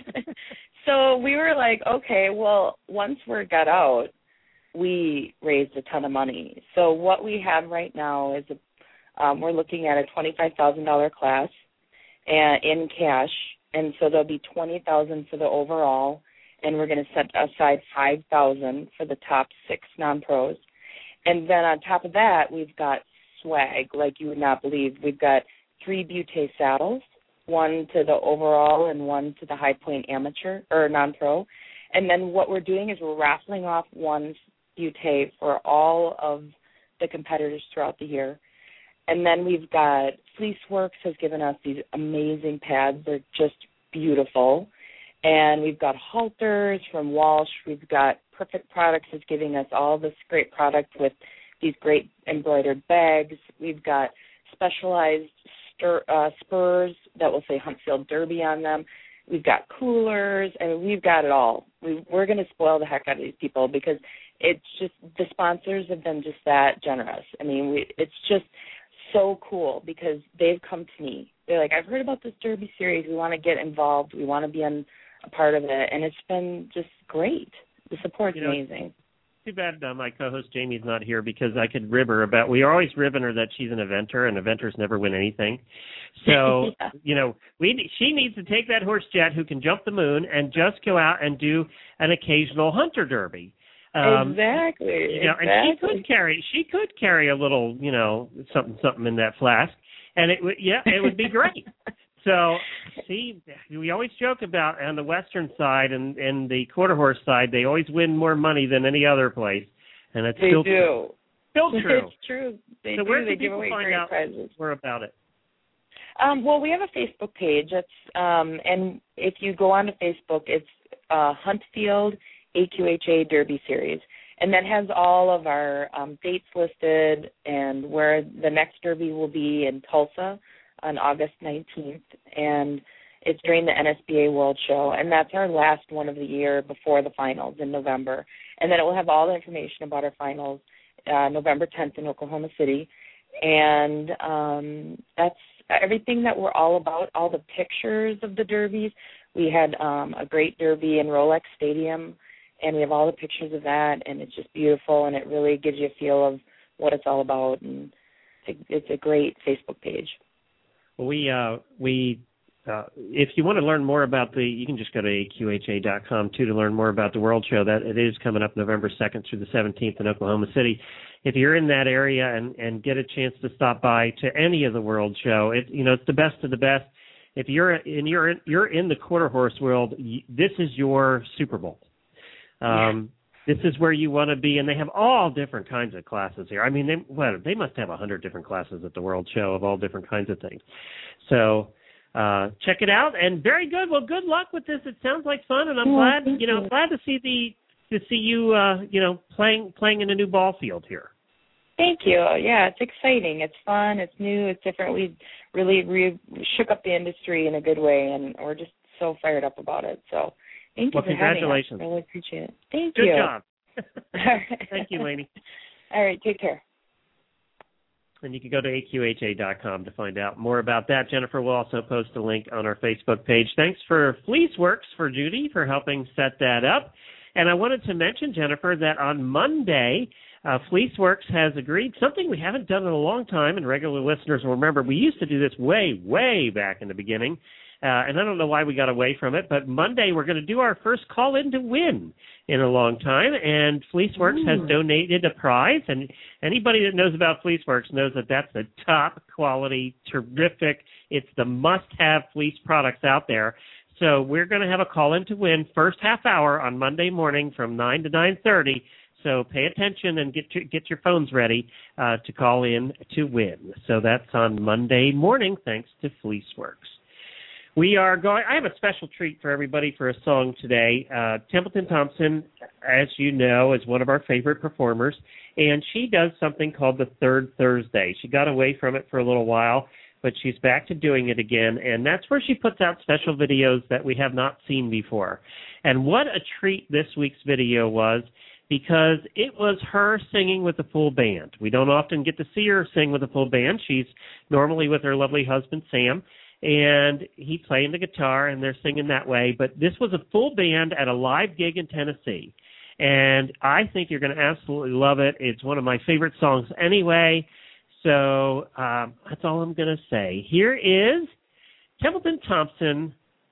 So we were like, okay, well, once word got out, we raised a ton of money. So what we have right now is a, um, we're looking at a twenty-five thousand dollars class and, in cash, and so there'll be twenty thousand dollars for the overall, and we're going to set aside five thousand dollars for the top six non-pros. And then on top of that, we've got swag like you would not believe. We've got three Butte saddles, one to the overall and one to the High Point amateur or non-pro. And then what we're doing is we're raffling off one Butte for all of the competitors throughout the year. And then we've got Fleeceworks has given us these amazing pads. They're just beautiful. And we've got halters from Walsh. We've got Perfect Products is giving us all this great product with these great embroidered bags. We've got specialized stir, uh, spurs that will say Huntfield Derby on them. We've got coolers, and we've got it all. We, we're going to spoil the heck out of these people because it's just the sponsors have been just that generous. I mean, we, it's just so cool because they've come to me. They're like, I've heard about this Derby series. We want to get involved. We want to be on a part of it, and it's been just great. The support's you know, amazing. Too bad uh, my co-host Jamie's not here because I could rib her about. We are always ribbing her that she's an eventer, and eventers never win anything. So yeah. you know, we she needs to take that horse Jet who can jump the moon and just go out and do an occasional Hunter Derby. Um, exactly. You know, exactly. and she could carry she could carry a little, you know, something something in that flask, and it would yeah, it would be great. So, see, we always joke about on the western side and, and the quarter horse side, they always win more money than any other place, and it's they still do. true. Still true. It's true. They so do. where They can give people away find great out prizes. more about it? Um, well, we have a Facebook page. That's um, and if you go onto Facebook, it's uh, Huntfield A Q H A Derby Series, and that has all of our um, dates listed and where the next Derby will be in Tulsa on August nineteenth, and it's during the N S B A World Show, and that's our last one of the year before the finals in November. And then it will have all the information about our finals uh, November tenth in Oklahoma City, and um, that's everything that we're all about, all the pictures of the derbies. We had um, a great derby in Rolex Stadium, and we have all the pictures of that, and it's just beautiful, and it really gives you a feel of what it's all about, and it's a, it's a great Facebook page. Well, we uh, we uh, if you want to learn more about the, you can just go to A Q H A dot com too to learn more about the World Show. That it is coming up November second through the seventeenth in Oklahoma City. If you're in that area and, and get a chance to stop by to any of the World Show, it you know it's the best of the best. If you're in you're in, you're in the quarter horse world, you, this is your Super Bowl. Um, This is where you want to be, and they have all different kinds of classes here. I mean, they what, they must have a hundred different classes at the World Show of all different kinds of things. So uh, check it out, and very good. Well, good luck with this. It sounds like fun, and I'm yeah, glad you know you. glad to see the to see you uh, you know playing playing in a new ball field here. Thank you. Yeah, it's exciting. It's fun. It's new. It's different. We really re- shook up the industry in a good way, and we're just so fired up about it. So. Thank you well, for congratulations. having us. I really appreciate it. Thank Good you. Good job. Thank you, Lainey. All right, take care. And you can go to A Q H A dot com to find out more about that. Jennifer will also post a link on our Facebook page. Thanks for FleeceWorks for Judy for helping set that up. And I wanted to mention, Jennifer, that on Monday, uh, FleeceWorks has agreed, something we haven't done in a long time, and regular listeners will remember, we used to do this way, way back in the beginning. Uh, and I don't know why we got away from it, but Monday we're going to do our first call-in to win in a long time, and FleeceWorks Ooh. has donated a prize, and anybody that knows about FleeceWorks knows that that's the top-quality, terrific, it's the must-have fleece products out there. So we're going to have a call-in to win first half hour on Monday morning from nine to nine thirty. So pay attention and get your, get your phones ready uh, to call in to win. So that's on Monday morning, thanks to FleeceWorks. We are going, I have a special treat for everybody for a song today. Uh, Templeton Thompson, as you know, is one of our favorite performers, and she does something called the Third Thursday. She got away from it for a little while, but she's back to doing it again, and that's where she puts out special videos that we have not seen before. And what a treat this week's video was, because it was her singing with a full band. We don't often get to see her sing with a full band. She's normally with her lovely husband, Sam, and he's playing the guitar, and they're singing that way. But this was a full band at a live gig in Tennessee, and I think you're going to absolutely love it. It's one of my favorite songs anyway, so um, that's all I'm going to say. Here is Templeton Thompson,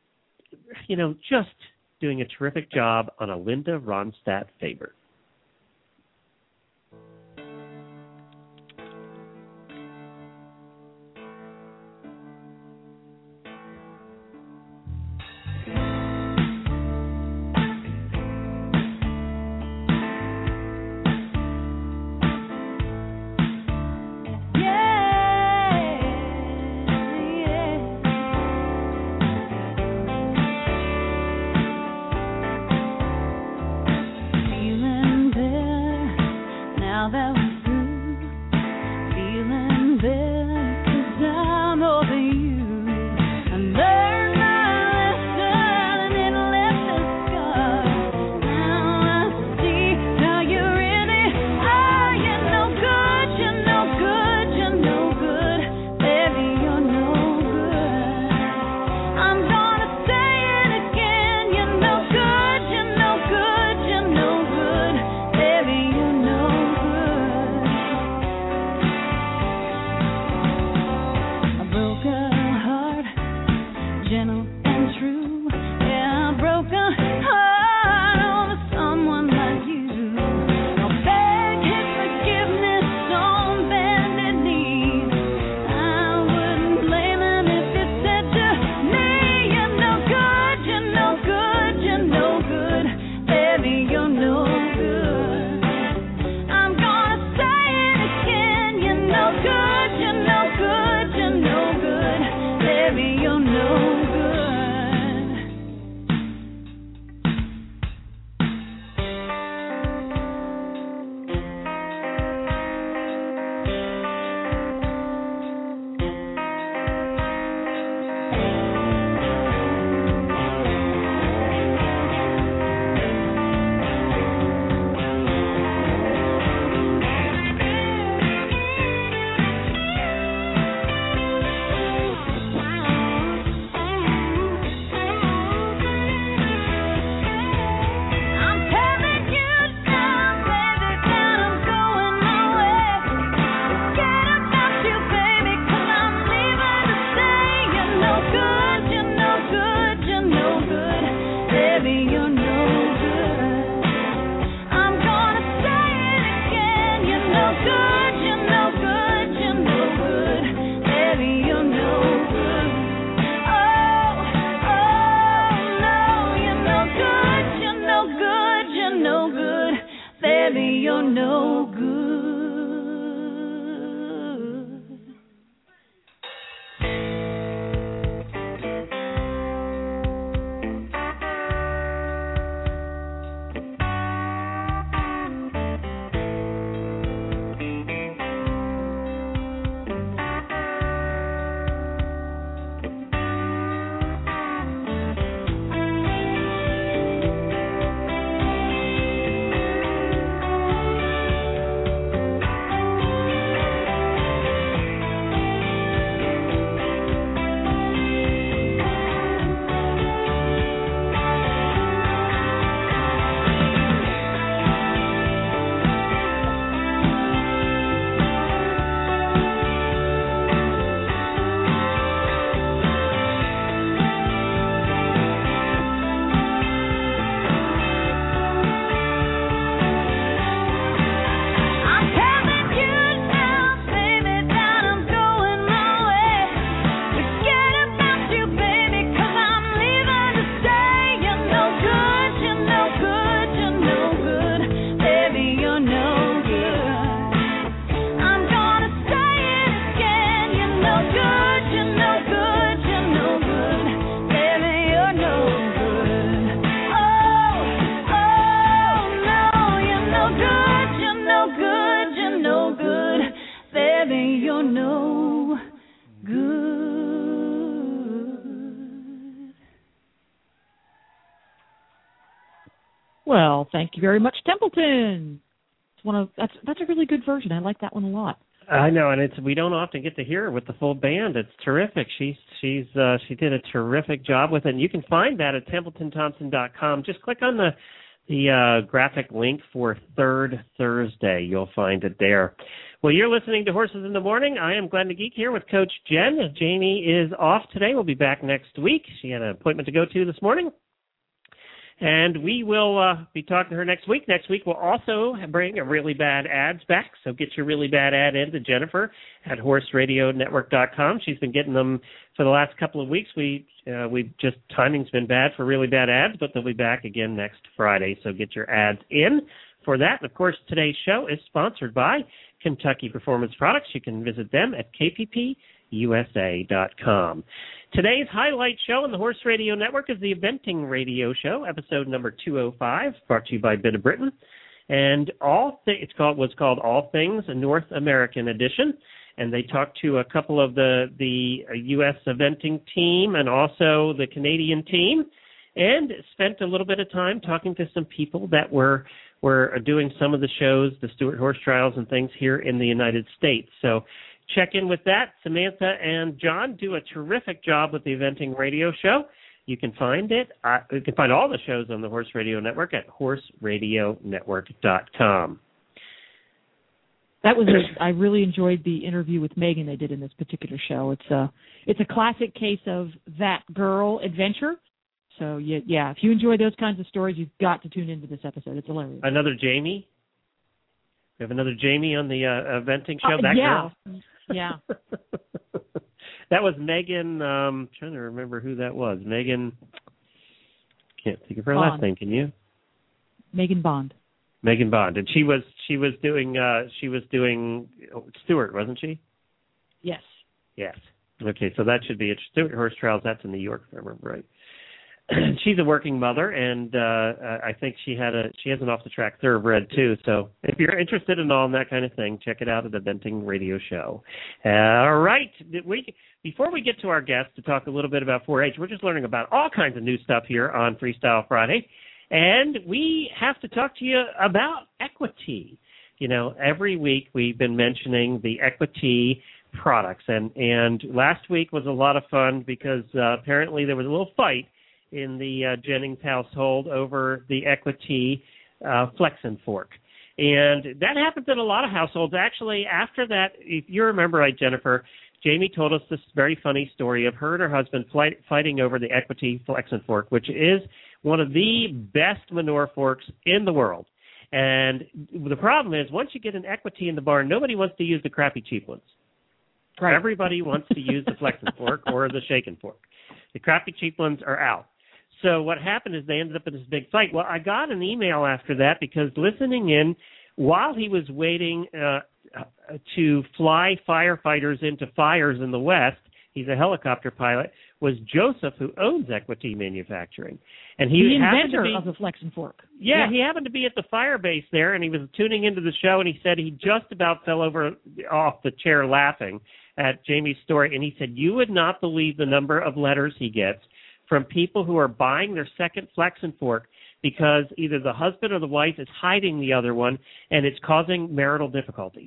you know, just doing a terrific job on a Linda Ronstadt favorite. Feeling Well, thank you very much, Templeton. It's one of that's that's a really good version. I like that one a lot. I know, and it's we don't often get to hear her with the full band. It's terrific. She's she's uh, she did a terrific job with it. And you can find that at templeton thompson dot com. Just click on the the uh, graphic link for Third Thursday. You'll find it there. Well, you're listening to Horses in the Morning. I am Glenn the Geek here with Coach Jen. Jamie is off today. We'll be back next week. She had an appointment to go to this morning. And we will uh, be talking to her next week. Next week we'll also bring a Really Bad Ads back. So get your Really Bad Ad in to Jennifer at horse radio network dot com. She's been getting them for the last couple of weeks. We uh, we just timing's been bad for Really Bad Ads, but they'll be back again next Friday. So get your ads in for that. And of course, today's show is sponsored by Kentucky Performance Products. You can visit them at k p p u s a dot com. Today's highlight show on the Horse Radio Network is the Eventing Radio Show, episode number two oh five, brought to you by Bit of Britain. And all th- it's called was called All Things North American Edition. And they talked to a couple of the, the U S eventing team and also the Canadian team, and spent a little bit of time talking to some people that were were doing some of the shows, the Stewart Horse Trials and things here in the United States. So check in with that. Samantha and John do a terrific job with the Eventing Radio Show. You can find it. Uh, you can find all the shows on the Horse Radio Network at horse radio network dot com. That was a, I really enjoyed the interview with Megan they did in this particular show. It's a it's a classic case of that girl adventure. So yeah, yeah, if you enjoy those kinds of stories, you've got to tune into this episode. It's hilarious. Another Jamie. We have another Jamie on the uh, eventing show. Uh, that yeah. girl. Yeah. That was Megan. Um, trying to remember who that was. Megan. Can't think of her Bond. last name. Can you? Megan Bond. Megan Bond, and she was she was doing uh, she was doing Stewart, wasn't she? Yes. Yes. Okay, so that should be it. Stewart Horse Trials. That's in New York, if I remember right. She's a working mother, and uh, I think she had a she has an off the track thoroughbred too. So if you're interested in all that kind of thing, check it out at the Eventing Radio Show. All right, we before we get to our guest to talk a little bit about four H, we're just learning about all kinds of new stuff here on Freestyle Friday, and we have to talk to you about equity. You know, every week we've been mentioning the equity products, and and last week was a lot of fun because uh, apparently there was a little fight in the uh, Jennings household over the equity uh, flex and fork. And that happens in a lot of households. Actually, after that, if you remember right, Jennifer, Jamie told us this very funny story of her and her husband fight, fighting over the equity flex and fork, which is one of the best manure forks in the world. And the problem is, once you get an equity in the barn, nobody wants to use the crappy cheap ones. Right. Everybody wants to use the flex and fork or the shake and fork. The crappy cheap ones are out. So what happened is they ended up in this big fight. Well, I got an email after that because listening in, while he was waiting uh, to fly firefighters into fires in the West, he's a helicopter pilot, was Joseph, who owns Equity Manufacturing. And he the happened inventor to be, of the flex and fork. Yeah, yeah, he happened to be at the fire base there, and he was tuning into the show, and he said he just about fell over off the chair laughing at Jamie's story. And he said, you would not believe the number of letters he gets from people who are buying their second flex and fork because either the husband or the wife is hiding the other one, and it's causing marital difficulties.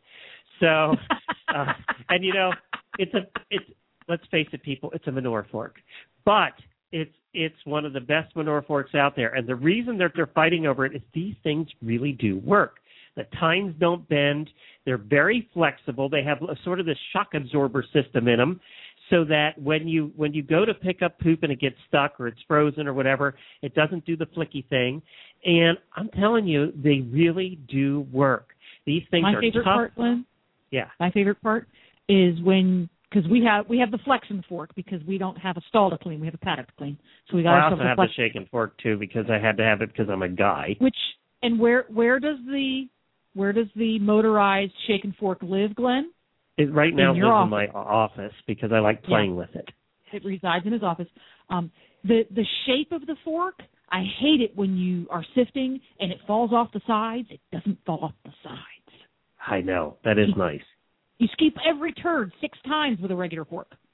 So, uh, and you know, it's a, it's, let's face it, people, it's a manure fork, but it's, it's one of the best manure forks out there. And the reason that they're fighting over it is these things really do work. The tines don't bend. They're very flexible. They have a, sort of this shock absorber system in them, so that when you when you go to pick up poop and it gets stuck or it's frozen or whatever, it doesn't do the flicky thing. And I'm telling you, they really do work. These things My are favorite tough. part, Lynn, yeah. My favorite part is when, because we have we have the flex and fork because we don't have a stall to clean, we have a paddock to clean. So we got well, I ourselves also a have flex. the shake and fork too because I had to have it because I'm a guy. Which and where where does the where does the motorized shake and fork live, Glenn? It right now in lives office. in my office because I like playing yeah. with it. It resides in his office. Um, the the shape of the fork, I hate it when you are sifting and it falls off the sides. It doesn't fall off the sides. I know. That is you, nice. You scoop every turd six times with a regular fork.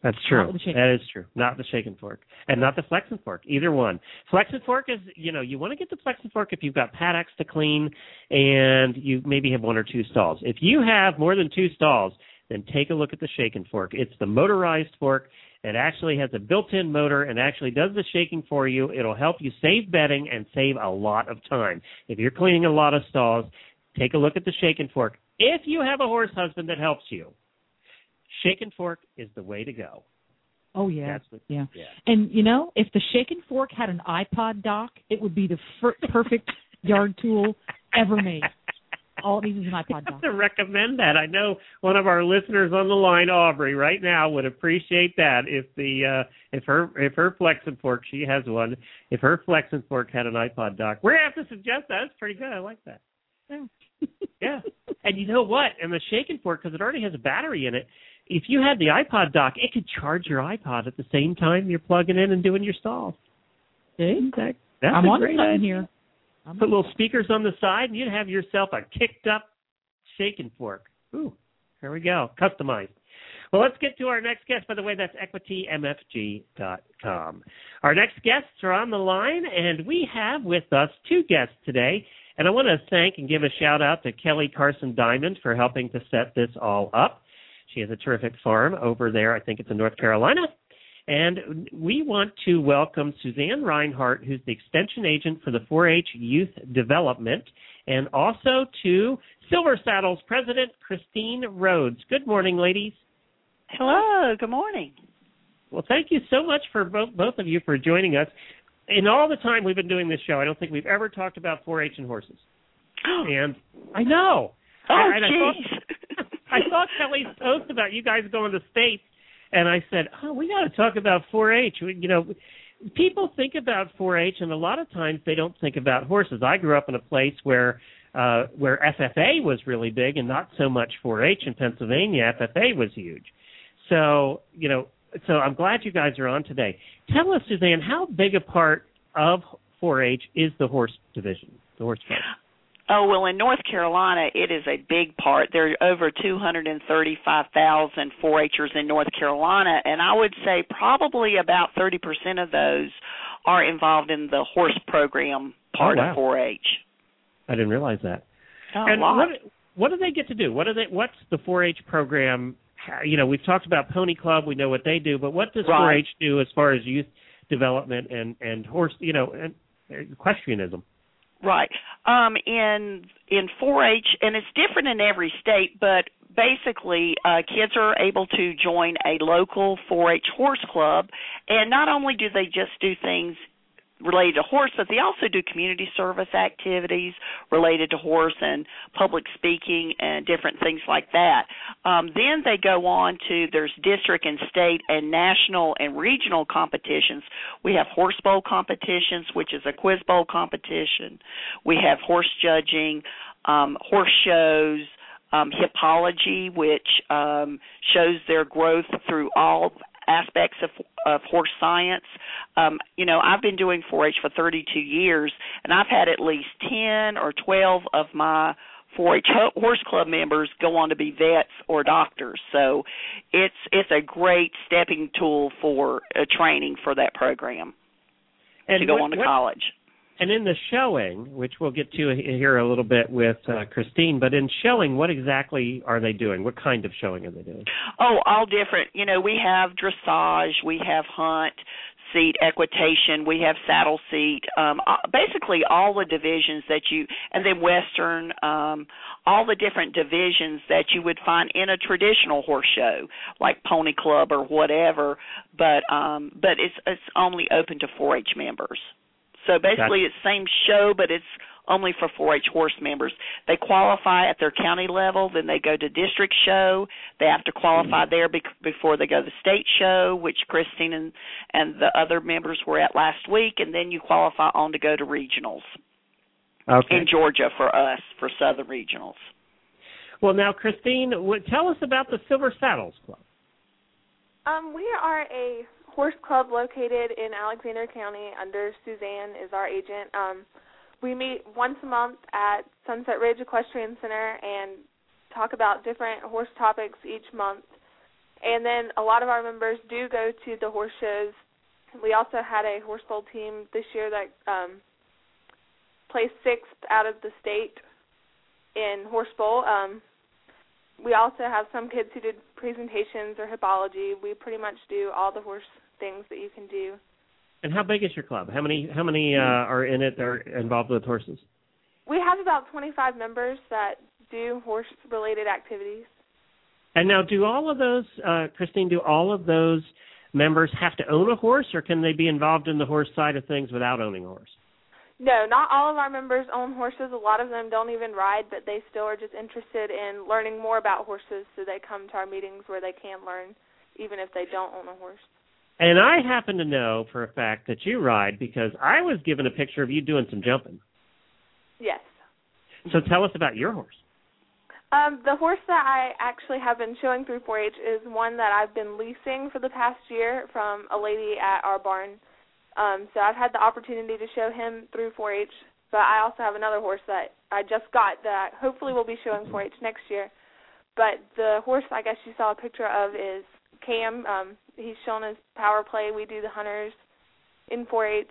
That's true. Not with the shake. That is true. Not the shake and fork. And not the flex and fork. Either one. Flex and fork is, you know, you want to get the flex and fork if you've got paddocks to clean and you maybe have one or two stalls. If you have more than two stalls, then take a look at the shake and fork. It's the motorized fork. It actually has a built-in motor and actually does the shaking for you. It'll help you save bedding and save a lot of time. If you're cleaning a lot of stalls, take a look at the shake and fork. If you have a horse husband that helps you, shake and fork is the way to go. Oh, yeah. What, yeah. yeah. And, you know, if the shake and fork had an iPod dock, it would be the f- perfect yard tool ever made. All it needs is an iPod dock. I have to recommend that. I know one of our listeners on the line, Aubrey, right now would appreciate that if the uh, if her if her flex and fork, she has one, if her flex and fork had an iPod dock. We're going to have to suggest that. That's pretty good. I like that. Yeah. yeah. And you know what? And the shake and fork, because it already has a battery in it, if you had the iPod dock, it could charge your iPod at the same time you're plugging in and doing your stalls. See? That, that's I'm a on great something idea. here. I'm Put little speakers on the side, and you'd have yourself a kicked-up shake and fork. Ooh, there we go. Customized. Well, let's get to our next guest. By the way, that's equity m f g dot com. Our next guests are on the line, and we have with us two guests today. And I want to thank and give a shout-out to Kelly Carson Diamond for helping to set this all up. She has a terrific farm over there. I think it's in North Carolina. And we want to welcome Suzanne Reinhardt, who's the extension agent for the four H Youth Development, and also to Silver Saddles President Christine Rhodes. Good morning, ladies. Hello. Good morning. Well, thank you so much for both, both of you for joining us. In all the time we've been doing this show, I don't think we've ever talked about four H and horses. And I know. Oh, and I, saw, I saw Kelly's post about you guys going to states, and I said, oh, we got to talk about four H. You know, people think about four H, and a lot of times they don't think about horses. I grew up in a place where uh, where F F A was really big and not so much four H in Pennsylvania. F F A was huge. So, you know, so I'm glad you guys are on today. Tell us, Suzanne, how big a part of four H is the horse division, the horse club? Oh, well, in North Carolina, it is a big part. There are over two hundred thirty-five thousand four H'ers in North Carolina, and I would say probably about thirty percent of those are involved in the horse program part oh, wow. of four H. I didn't realize that. Oh, and a lot. What, what do they get to do? What do they? What's the four H program? You know, we've talked about Pony Club. We know what they do, but what does right. four H do as far as youth development and, and horse, you know, and equestrianism? Right. Um, in in four H, and it's different in every state, but basically uh, kids are able to join a local four H horse club, and not only do they just do things related to horse, but they also do community service activities related to horse and public speaking and different things like that. Um, then they go on to, there's district and state and national and regional competitions. We have horse bowl competitions, which is a quiz bowl competition. We have horse judging, um, horse shows, um, hippology, which um, shows their growth through all aspects of, of horse science. Um, you know, I've been doing four H for thirty-two years, and I've had at least ten or twelve of my four H horse club members go on to be vets or doctors. So it's it's a great stepping tool for uh, training for that program and to go what, on to what, college. And in the showing, which we'll get to here a little bit with uh, Christine, but in showing, what exactly are they doing? What kind of showing are they doing? Oh, all different. You know, we have dressage, we have hunt, seat, equitation, we have saddle seat, um, basically all the divisions that you, and then Western, um, all the different divisions that you would find in a traditional horse show, like Pony Club or whatever, but um, but it's it's only open to four H members. So basically it's same show, but it's only for four H horse members. They qualify at their county level, then they go to district show. They have to qualify there be- before they go to the state show, which Christine and, and the other members were at last week, and then you qualify on to go to regionals okay. in Georgia for us, for Southern Regionals. Well, now, Christine, tell us about the Silver Saddles Club. Um, we are a horse club located in Alexander County under Suzanne is our agent. Um, we meet once a month at Sunset Ridge Equestrian Center and talk about different horse topics each month. And then a lot of our members do go to the horse shows. We also had a horse bowl team this year that um, placed sixth out of the state in horse bowl. Um, we also have some kids who did presentations or hippology. We pretty much do all the horse things that you can do. And how big is your club? How many how many uh, are in it that are involved with horses? We have about twenty-five members that do horse-related activities. And now, do all of those, uh, Christine, do all of those members have to own a horse, or can they be involved in the horse side of things without owning a horse? No, not all of our members own horses. A lot of them don't even ride, but they still are just interested in learning more about horses, so they come to our meetings where they can learn, even if they don't own a horse. And I happen to know for a fact that you ride because I was given a picture of you doing some jumping. Yes. So tell us about your horse. Um, the horse that I actually have been showing through four H is one that I've been leasing for the past year from a lady at our barn. Um, so I've had the opportunity to show him through four H, but I also have another horse that I just got that hopefully will be showing four H next year. But the horse I guess you saw a picture of is Cam. Um, he's shown his power play. We do the hunters in four H.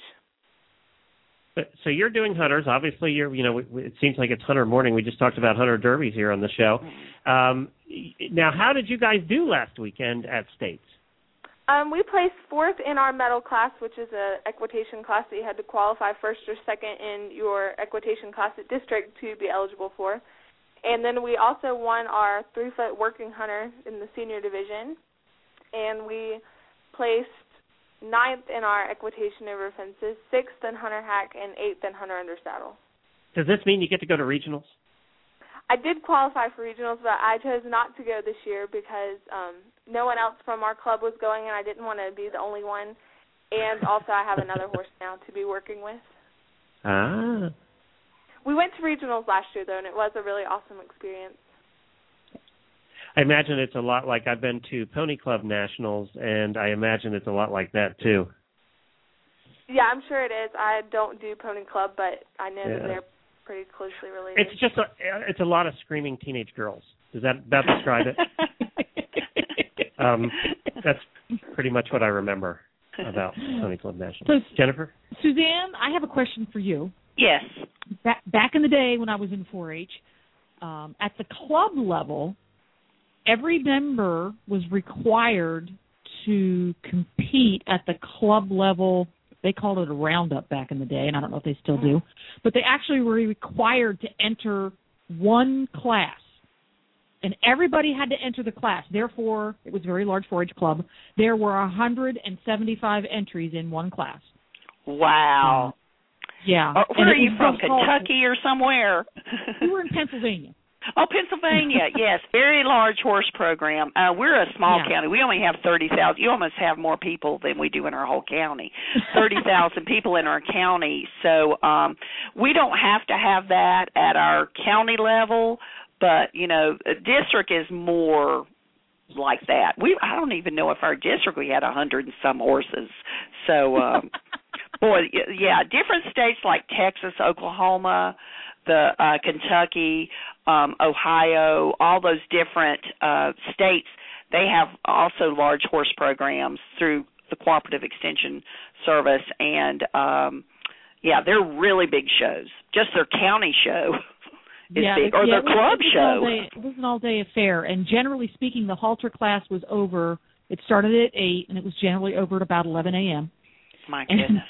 So you're doing hunters. Obviously, you're. You know, it seems like it's hunter morning. We just talked about hunter derbies here on the show. Um, now, how did you guys do last weekend at States? Um, we placed fourth in our medal class, which is a equitation class that you had to qualify first or second in your equitation class at district to be eligible for. And then we also won our three-foot working hunter in the senior division, and we placed ninth in our equitation over fences, sixth in hunter hack, and eighth in hunter under saddle. Does this mean you get to go to regionals? I did qualify for regionals, but I chose not to go this year because um, no one else from our club was going, and I didn't want to be the only one. And also I have another horse now to be working with. Ah. We went to regionals last year, though, and it was a really awesome experience. I imagine it's a lot like I've been to Pony Club Nationals, and I imagine it's a lot like that, too. Yeah, I'm sure it is. I don't do Pony Club, but I know yeah. that they're pretty closely related. It's just a, it's a lot of screaming teenage girls. Does that about describe it? um, that's pretty much what I remember about Pony Club Nationals. So, Jennifer? Suzanne, I have a question for you. Yes. Back, back in the day when I was in four H, um, at the club level, every member was required to compete at the club level. They called it a roundup back in the day, and I don't know if they still do. But they actually were required to enter one class, and everybody had to enter the class. Therefore, it was a very large four H club. There were one hundred seventy-five entries in one class. Wow. Uh, yeah. Uh, where and are you from, Kentucky or somewhere? We were in Pennsylvania. Oh, Pennsylvania, yes, very large horse program. Uh, we're a small yeah. county. We only have thirty thousand. You almost have more people than we do in our whole county. thirty thousand people in our county. So um, we don't have to have that at our county level, but, you know, a district is more like that. We I don't even know if our district we had a hundred and some horses. So, um, boy, yeah, different states like Texas, Oklahoma, the uh, Kentucky, um, Ohio, all those different uh, states, they have also large horse programs through the Cooperative Extension Service, and um, yeah, they're really big shows. Just their county show is yeah, big, or yeah, their club it was show. All day, it was an all-day affair, and generally speaking, the halter class was over. It started at eight, and it was generally over at about eleven a.m. My goodness.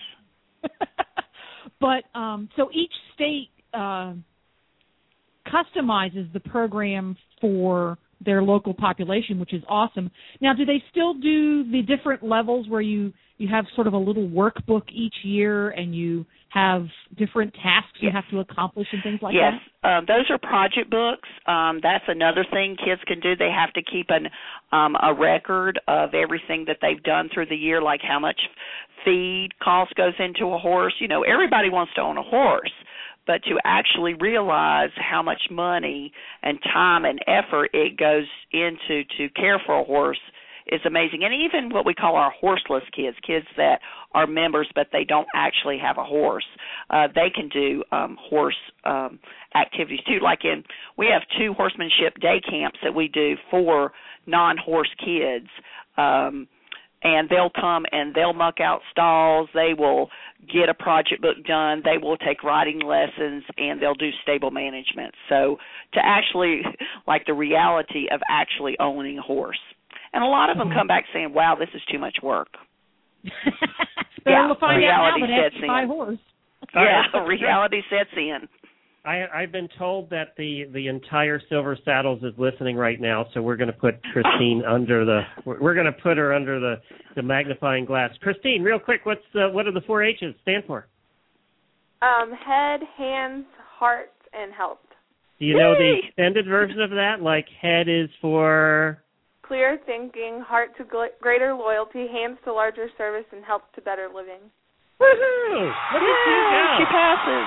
But um, so each state uh, customizes the program for their local population, which is awesome. Now, do they still do the different levels where you, you have sort of a little workbook each year and you have different tasks you yes. have to accomplish and things like yes. that? Yes, uh, those are project books. Um, that's another thing kids can do. They have to keep an um, a record of everything that they've done through the year, like how much feed cost goes into a horse. You know, everybody wants to own a horse, but to actually realize how much money and time and effort it goes into to care for a horse is amazing. And even what we call our horseless kids, kids that are members but they don't actually have a horse, uh, they can do um, horse um, activities too. Like in, we have two horsemanship day camps that we do for non-horse kids. Um, and they'll come and they'll muck out stalls. They will get a project book done. They will take riding lessons, and they'll do stable management. So to actually, like the reality of actually owning a horse. And a lot of them come back saying, wow, this is too much work. So yeah, we'll find reality out now that sets in. buy a horse. Yeah, reality sets in. I, I've been told that the, the entire Silver Saddles is listening right now, so we're going to put Christine under the we're going to put her under the, the magnifying glass. Christine, real quick, what's uh, what do the four H's stand for? Um, head, hands, heart, and health. Do you know the extended version of that? Like head is for clear thinking, heart to gl- greater loyalty, hands to larger service, and health to better living. Woohoo! Look at you go. She passes.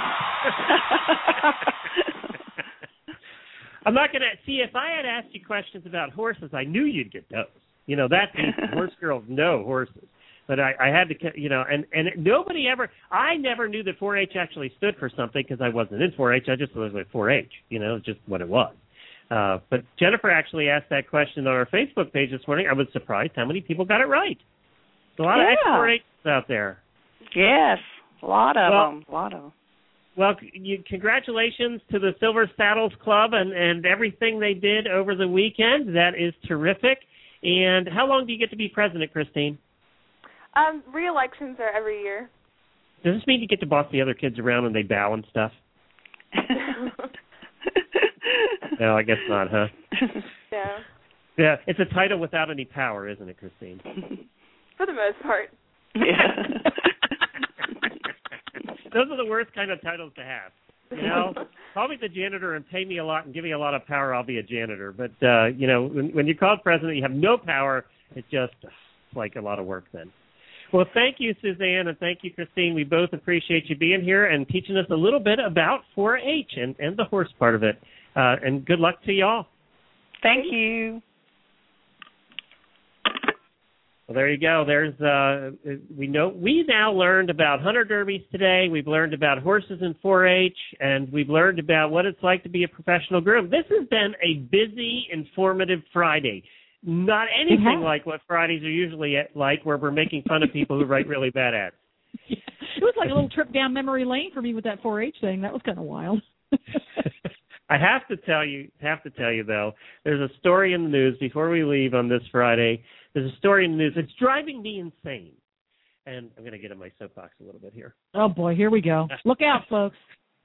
I'm not going to see if I had asked you questions about horses, I knew you'd get those. You know, that's easy. Horse girls know horses. But I, I had to, you know, and, and nobody ever, I never knew that four H actually stood for something because I wasn't in four H. I just was like four H, you know, it's just what it was. Uh, but Jennifer actually asked that question on our Facebook page this morning. I was surprised how many people got it right. There's a lot yeah. of ex four H's out there. Yes, a lot of well, them, a lot of them. Well, you, congratulations to the Silver Saddles Club and, and everything they did over the weekend. That is terrific. And how long do you get to be president, Christine? Um, re-elections are every year. Does this mean you get to boss the other kids around and they bow and stuff? No, I guess not, huh? Yeah. Yeah, it's a title without any power, isn't it, Christine? For the most part. Yeah. Those are the worst kind of titles to have. You know, call me the janitor and pay me a lot and give me a lot of power, I'll be a janitor. But, uh, you know, when, when you're called president, you have no power. It's just it's like a lot of work then. Well, thank you, Suzanne, and thank you, Christine. We both appreciate you being here and teaching us a little bit about four H and, and the horse part of it. Uh, and good luck to you all. Thank you. Well, there you go. There's uh, we know we now learned about hunter derbies today. We've learned about horses in four H, and we've learned about what it's like to be a professional groom. This has been a busy, informative Friday. Not anything like what Fridays are usually like, where we're making fun of people who write really bad ads. It was like a little trip down memory lane for me with that four H thing. That was kind of wild. I have to tell you, have to tell you though, there's a story in the news before we leave on this Friday. There's a story in the news. It's driving me insane. And I'm going to get in my soapbox a little bit here. Oh, boy, here we go. Look out, folks.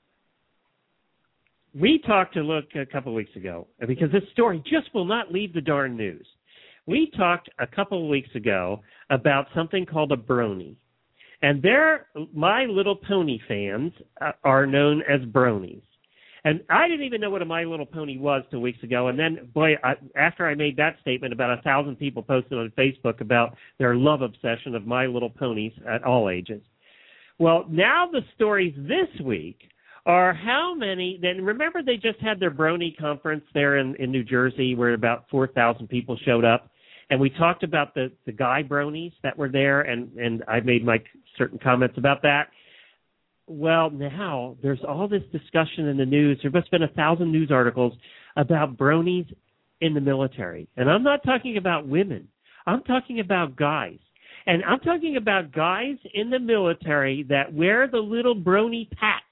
We talked to Look a couple of weeks ago, because this story just will not leave the darn news. We talked a couple of weeks ago about something called a brony. And they're, My Little Pony fans uh, are known as bronies. And I didn't even know what a My Little Pony was two weeks ago. And then, boy, I, after I made that statement, about a thousand people posted on Facebook about their love obsession of My Little Ponies at all ages. Well, now the stories this week are how many, then remember they just had their Brony conference there in, in New Jersey where about four thousand people showed up. And we talked about the, the guy bronies that were there, and, and I made my certain comments about that. Well, now there's all this discussion in the news. There must have been a thousand news articles about bronies in the military. And I'm not talking about women. I'm talking about guys. And I'm talking about guys in the military that wear the little brony patch.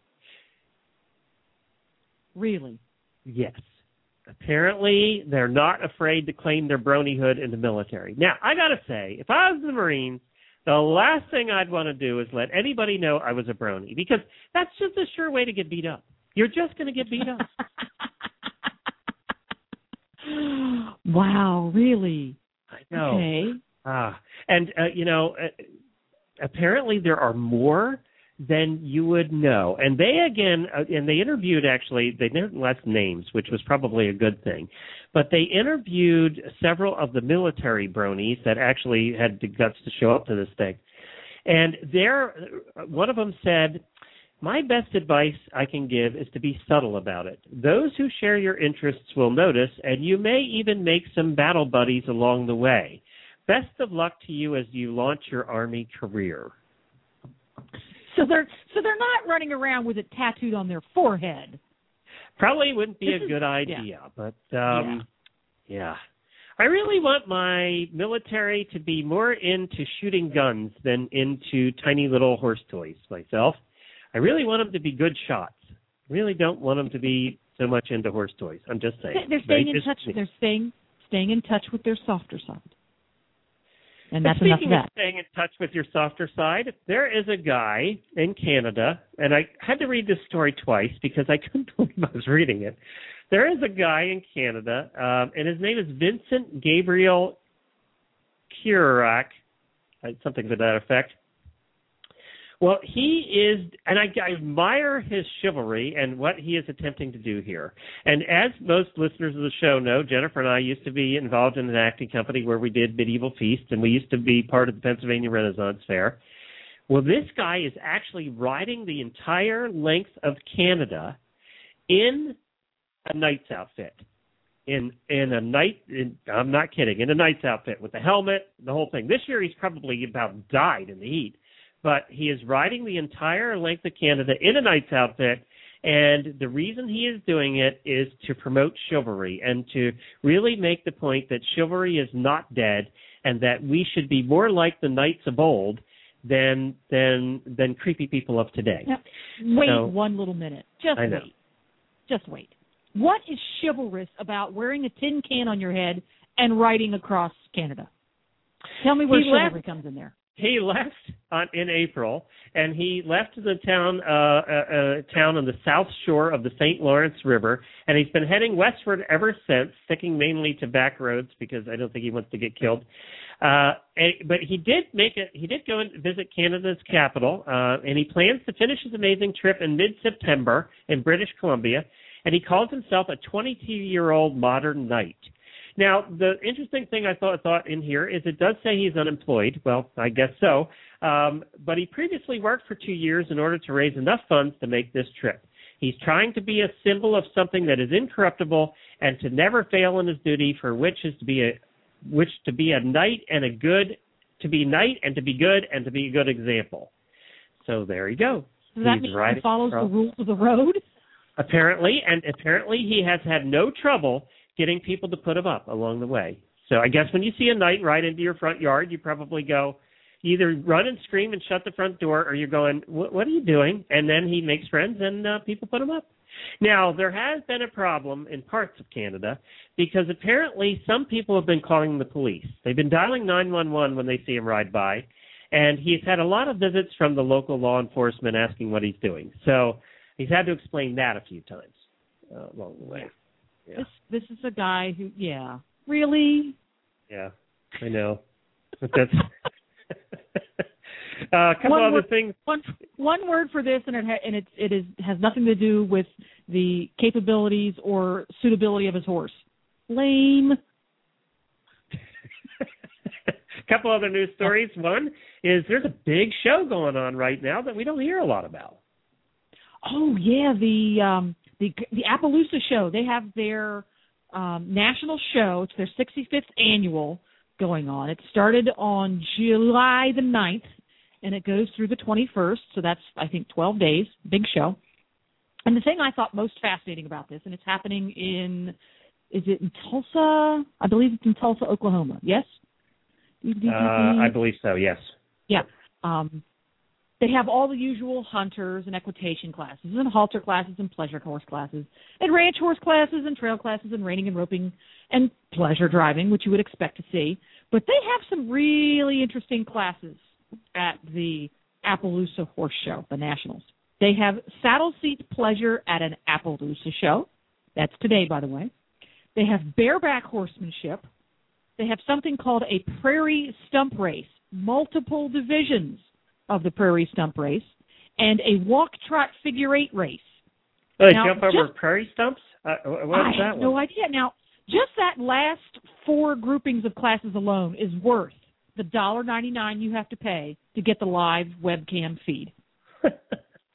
Really? Yes. Apparently, they're not afraid to claim their bronyhood in the military. Now, I got to say, if I was in the Marines, the last thing I'd want to do is let anybody know I was a brony, because that's just a sure way to get beat up. You're just going to get beat up. Wow, really? I know. Okay. Ah, and, uh, you know, uh, apparently there are more than you would know. And they, again, uh, and they interviewed, actually, they didn't list names, which was probably a good thing. But they interviewed several of the military bronies that actually had the guts to show up to this thing. And there, one of them said, My best advice I can give is to be subtle about it. Those who share your interests will notice, and you may even make some battle buddies along the way. Best of luck to you as you launch your Army career. So they're so they're not running around with it tattooed on their forehead. Probably wouldn't be this a is, good idea, yeah. but um, yeah. yeah. I really want my military to be more into shooting guns than into tiny little horse toys myself. I really want them to be good shots. I really don't want them to be so much into horse toys. I'm just saying. They're staying right? in touch. Just, they're staying staying in touch with their softer side. And but that's enough of speaking that. of staying in touch with your softer side, there is a guy in Canada, and I had to read this story twice because I couldn't believe I was reading it. There is a guy in Canada, um, and his name is Vincent Gabriel Kirac, something to that effect. Well, he is, and I, I admire his chivalry and what he is attempting to do here. And as most listeners of the show know, Jennifer and I used to be involved in an acting company where we did Medieval Feast, and we used to be part of the Pennsylvania Renaissance Fair. Well, this guy is actually riding the entire length of Canada in a knight's outfit. In in a knight, in, I'm not kidding, in a knight's outfit with the helmet, the whole thing. This year he's probably about died in the heat. But he is riding the entire length of Canada in a knight's outfit, and the reason he is doing it is to promote chivalry and to really make the point that chivalry is not dead and that we should be more like the knights of old than than than creepy people of today. Now, wait so, one little minute. Just I know. wait. Just wait. What is chivalrous about wearing a tin can on your head and riding across Canada? Tell me where He chivalry left- comes in there. He left on, in April, and he left the town, uh, uh, uh, town on the south shore of the Saint Lawrence River, and he's been heading westward ever since, sticking mainly to back roads because I don't think he wants to get killed. Uh, and, but he did make it. He did go and visit Canada's capital, uh, and he plans to finish his amazing trip in mid-September in British Columbia. And he calls himself a twenty-two-year-old modern knight. Now, the interesting thing I thought, thought in here is it does say he's unemployed. Well, I guess so. Um, but he previously worked for two years in order to raise enough funds to make this trip. He's trying to be a symbol of something that is incorruptible and to never fail in his duty, for which is to be a which to be a knight and a good to be knight and to be good and to be a good example. So there you go. Does that he's mean he follows the rules of the road? Apparently, and apparently he has had no trouble getting people to put him up along the way. So I guess when you see a knight ride into your front yard, you probably go, you either run and scream and shut the front door, or you're going, what are you doing? And then he makes friends and uh, people put him up. Now, there has been a problem in parts of Canada because apparently some people have been calling the police. They've been dialing nine one one when they see him ride by, and he's had a lot of visits from the local law enforcement asking what he's doing. So he's had to explain that a few times uh, along the way. Yeah. This this is a guy who, yeah, really? Yeah, I know. But that's uh, a couple one other word, things. One one word for this, and it ha- and it it is has nothing to do with the capabilities or suitability of his horse. Lame. A couple other news stories. One is there's a big show going on right now that we don't hear a lot about. Oh yeah, the um, the the Appaloosa show. They have their um, national show. It's their sixty-fifth annual going on. It started on July the ninth, and it goes through the twenty-first. So that's, I think, twelve days. Big show. And the thing I thought most fascinating about this, and it's happening in, is it in Tulsa? I believe it's in Tulsa, Oklahoma. Yes. Uh, I believe so. Yes. Yeah. Um, They have all the usual hunters and equitation classes and halter classes and pleasure horse classes and ranch horse classes and trail classes and reining and roping and pleasure driving, which you would expect to see. But they have some really interesting classes at the Appaloosa Horse Show, the Nationals. They have saddle seat pleasure at an Appaloosa show. That's today, by the way. They have bareback horsemanship. They have something called a prairie stump race, multiple divisions of the prairie stump race, and a walk trot figure eight race. Oh, they now, jump over just, prairie stumps? Uh, what is I that have one? no idea. Now, just that last four groupings of classes alone is worth the one dollar ninety-nine you have to pay to get the live webcam feed.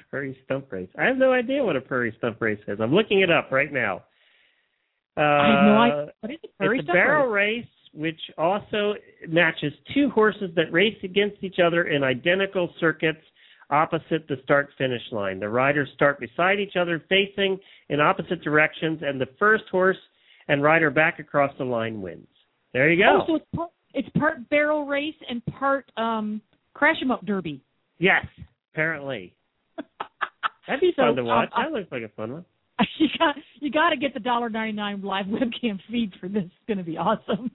Prairie stump race. I have no idea what a prairie stump race is. I'm looking it up right now. Uh, I have no idea. What is a prairie it's a stump barrel race? race, which also matches two horses that race against each other in identical circuits opposite the start-finish line. The riders start beside each other, facing in opposite directions, and the first horse and rider back across the line wins. There you go. Oh, so it's part, it's part barrel race and part um, crash 'em up derby. Yes, apparently. That'd be So, fun to watch. um, that looks like a fun one. You got you got to get the one dollar ninety-nine live webcam feed for this. It's going to be awesome.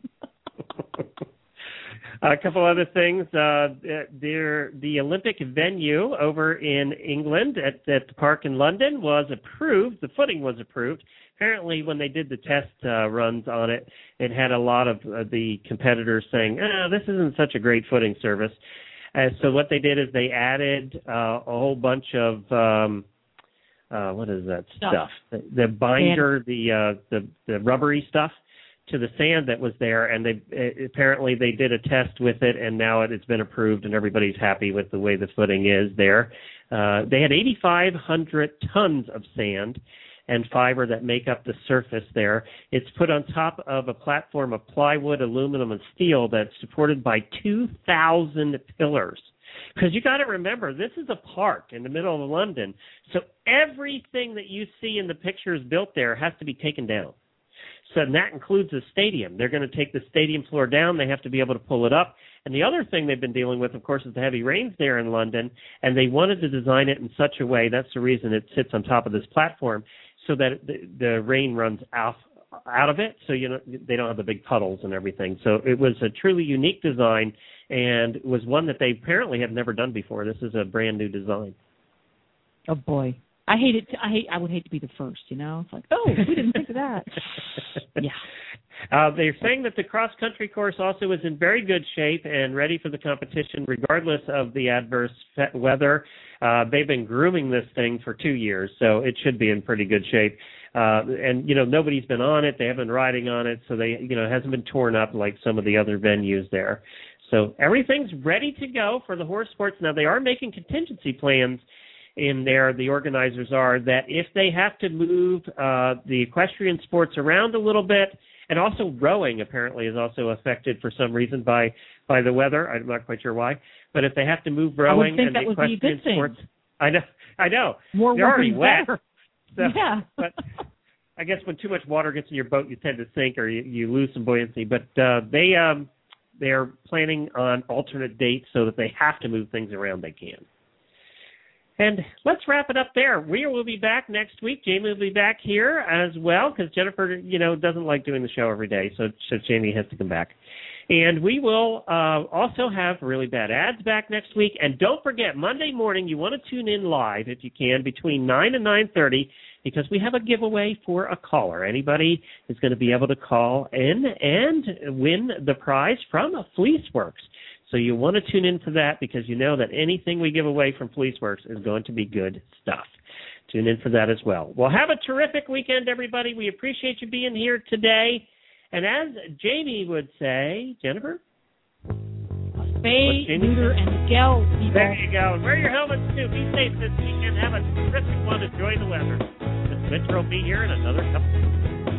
A couple other things. Uh, there, the Olympic venue over in England at, at the park in London was approved. The footing was approved. Apparently, when they did the test uh, runs on it, it had a lot of uh, the competitors saying, oh, this isn't such a great footing service. Uh, so what they did is they added uh, a whole bunch of, um, uh, what is that stuff? stuff? The, the binder, the, uh, the the rubbery stuff to the sand that was there, and they uh, apparently they did a test with it, and now it, it's been approved, and everybody's happy with the way the footing is there. Uh, they had eighty-five hundred tons of sand and fiber that make up the surface there. It's put on top of a platform of plywood, aluminum, and steel that's supported by two thousand pillars. Because you got to remember, this is a park in the middle of London, so everything that you see in the pictures built there has to be taken down. So and that includes the stadium. They're going to take the stadium floor down. They have to be able to pull it up. And the other thing they've been dealing with, of course, is the heavy rains there in London, and they wanted to design it in such a way, that's the reason it sits on top of this platform, so that the, the rain runs out, out of it, so you know they don't have the big puddles and everything. So it was a truly unique design, and it was one that they apparently have never done before. This is a brand new design. Oh boy, I hate it. I hate. I would hate to be the first. You know, it's like, oh, we didn't think of that. Yeah. Uh, they're saying that the cross-country course also is in very good shape and ready for the competition regardless of the adverse weather. Uh, they've been grooming this thing for two years, so it should be in pretty good shape. Uh, and, you know, nobody's been on it. They haven't been riding on it, so they, you know, it hasn't been torn up like some of the other venues there. So everything's ready to go for the horse sports. Now, they are making contingency plans in there, the organizers are, that if they have to move uh, the equestrian sports around a little bit, and also rowing apparently is also affected for some reason by, by the weather. I'm not quite sure why. But if they have to move rowing and the equestrian sports, I know, I know. More they're already wet. So, yeah. But I guess when too much water gets in your boat, you tend to sink or you, you lose some buoyancy. But uh, they um, they're planning on alternate dates so that they have to move things around. They can. And let's wrap it up there. We will be back next week. Jamie will be back here as well because Jennifer, you know, doesn't like doing the show every day, so, so Jamie has to come back. And we will uh, also have Really Bad Ads back next week. And don't forget, Monday morning, you want to tune in live, if you can, between nine and nine thirty, because we have a giveaway for a caller. Anybody is going to be able to call in and win the prize from FleeceWorks. So you want to tune in for that because you know that anything we give away from FleeceWorks is going to be good stuff. Tune in for that as well. Well, have a terrific weekend, everybody. We appreciate you being here today. And as Jamie would say, Jennifer? Spay, neuter, and gel, people. There you go. And wear your helmets, too. Be safe this weekend. Have a terrific one. Enjoy the weather. Miss Mitchell will be here in another couple of weeks.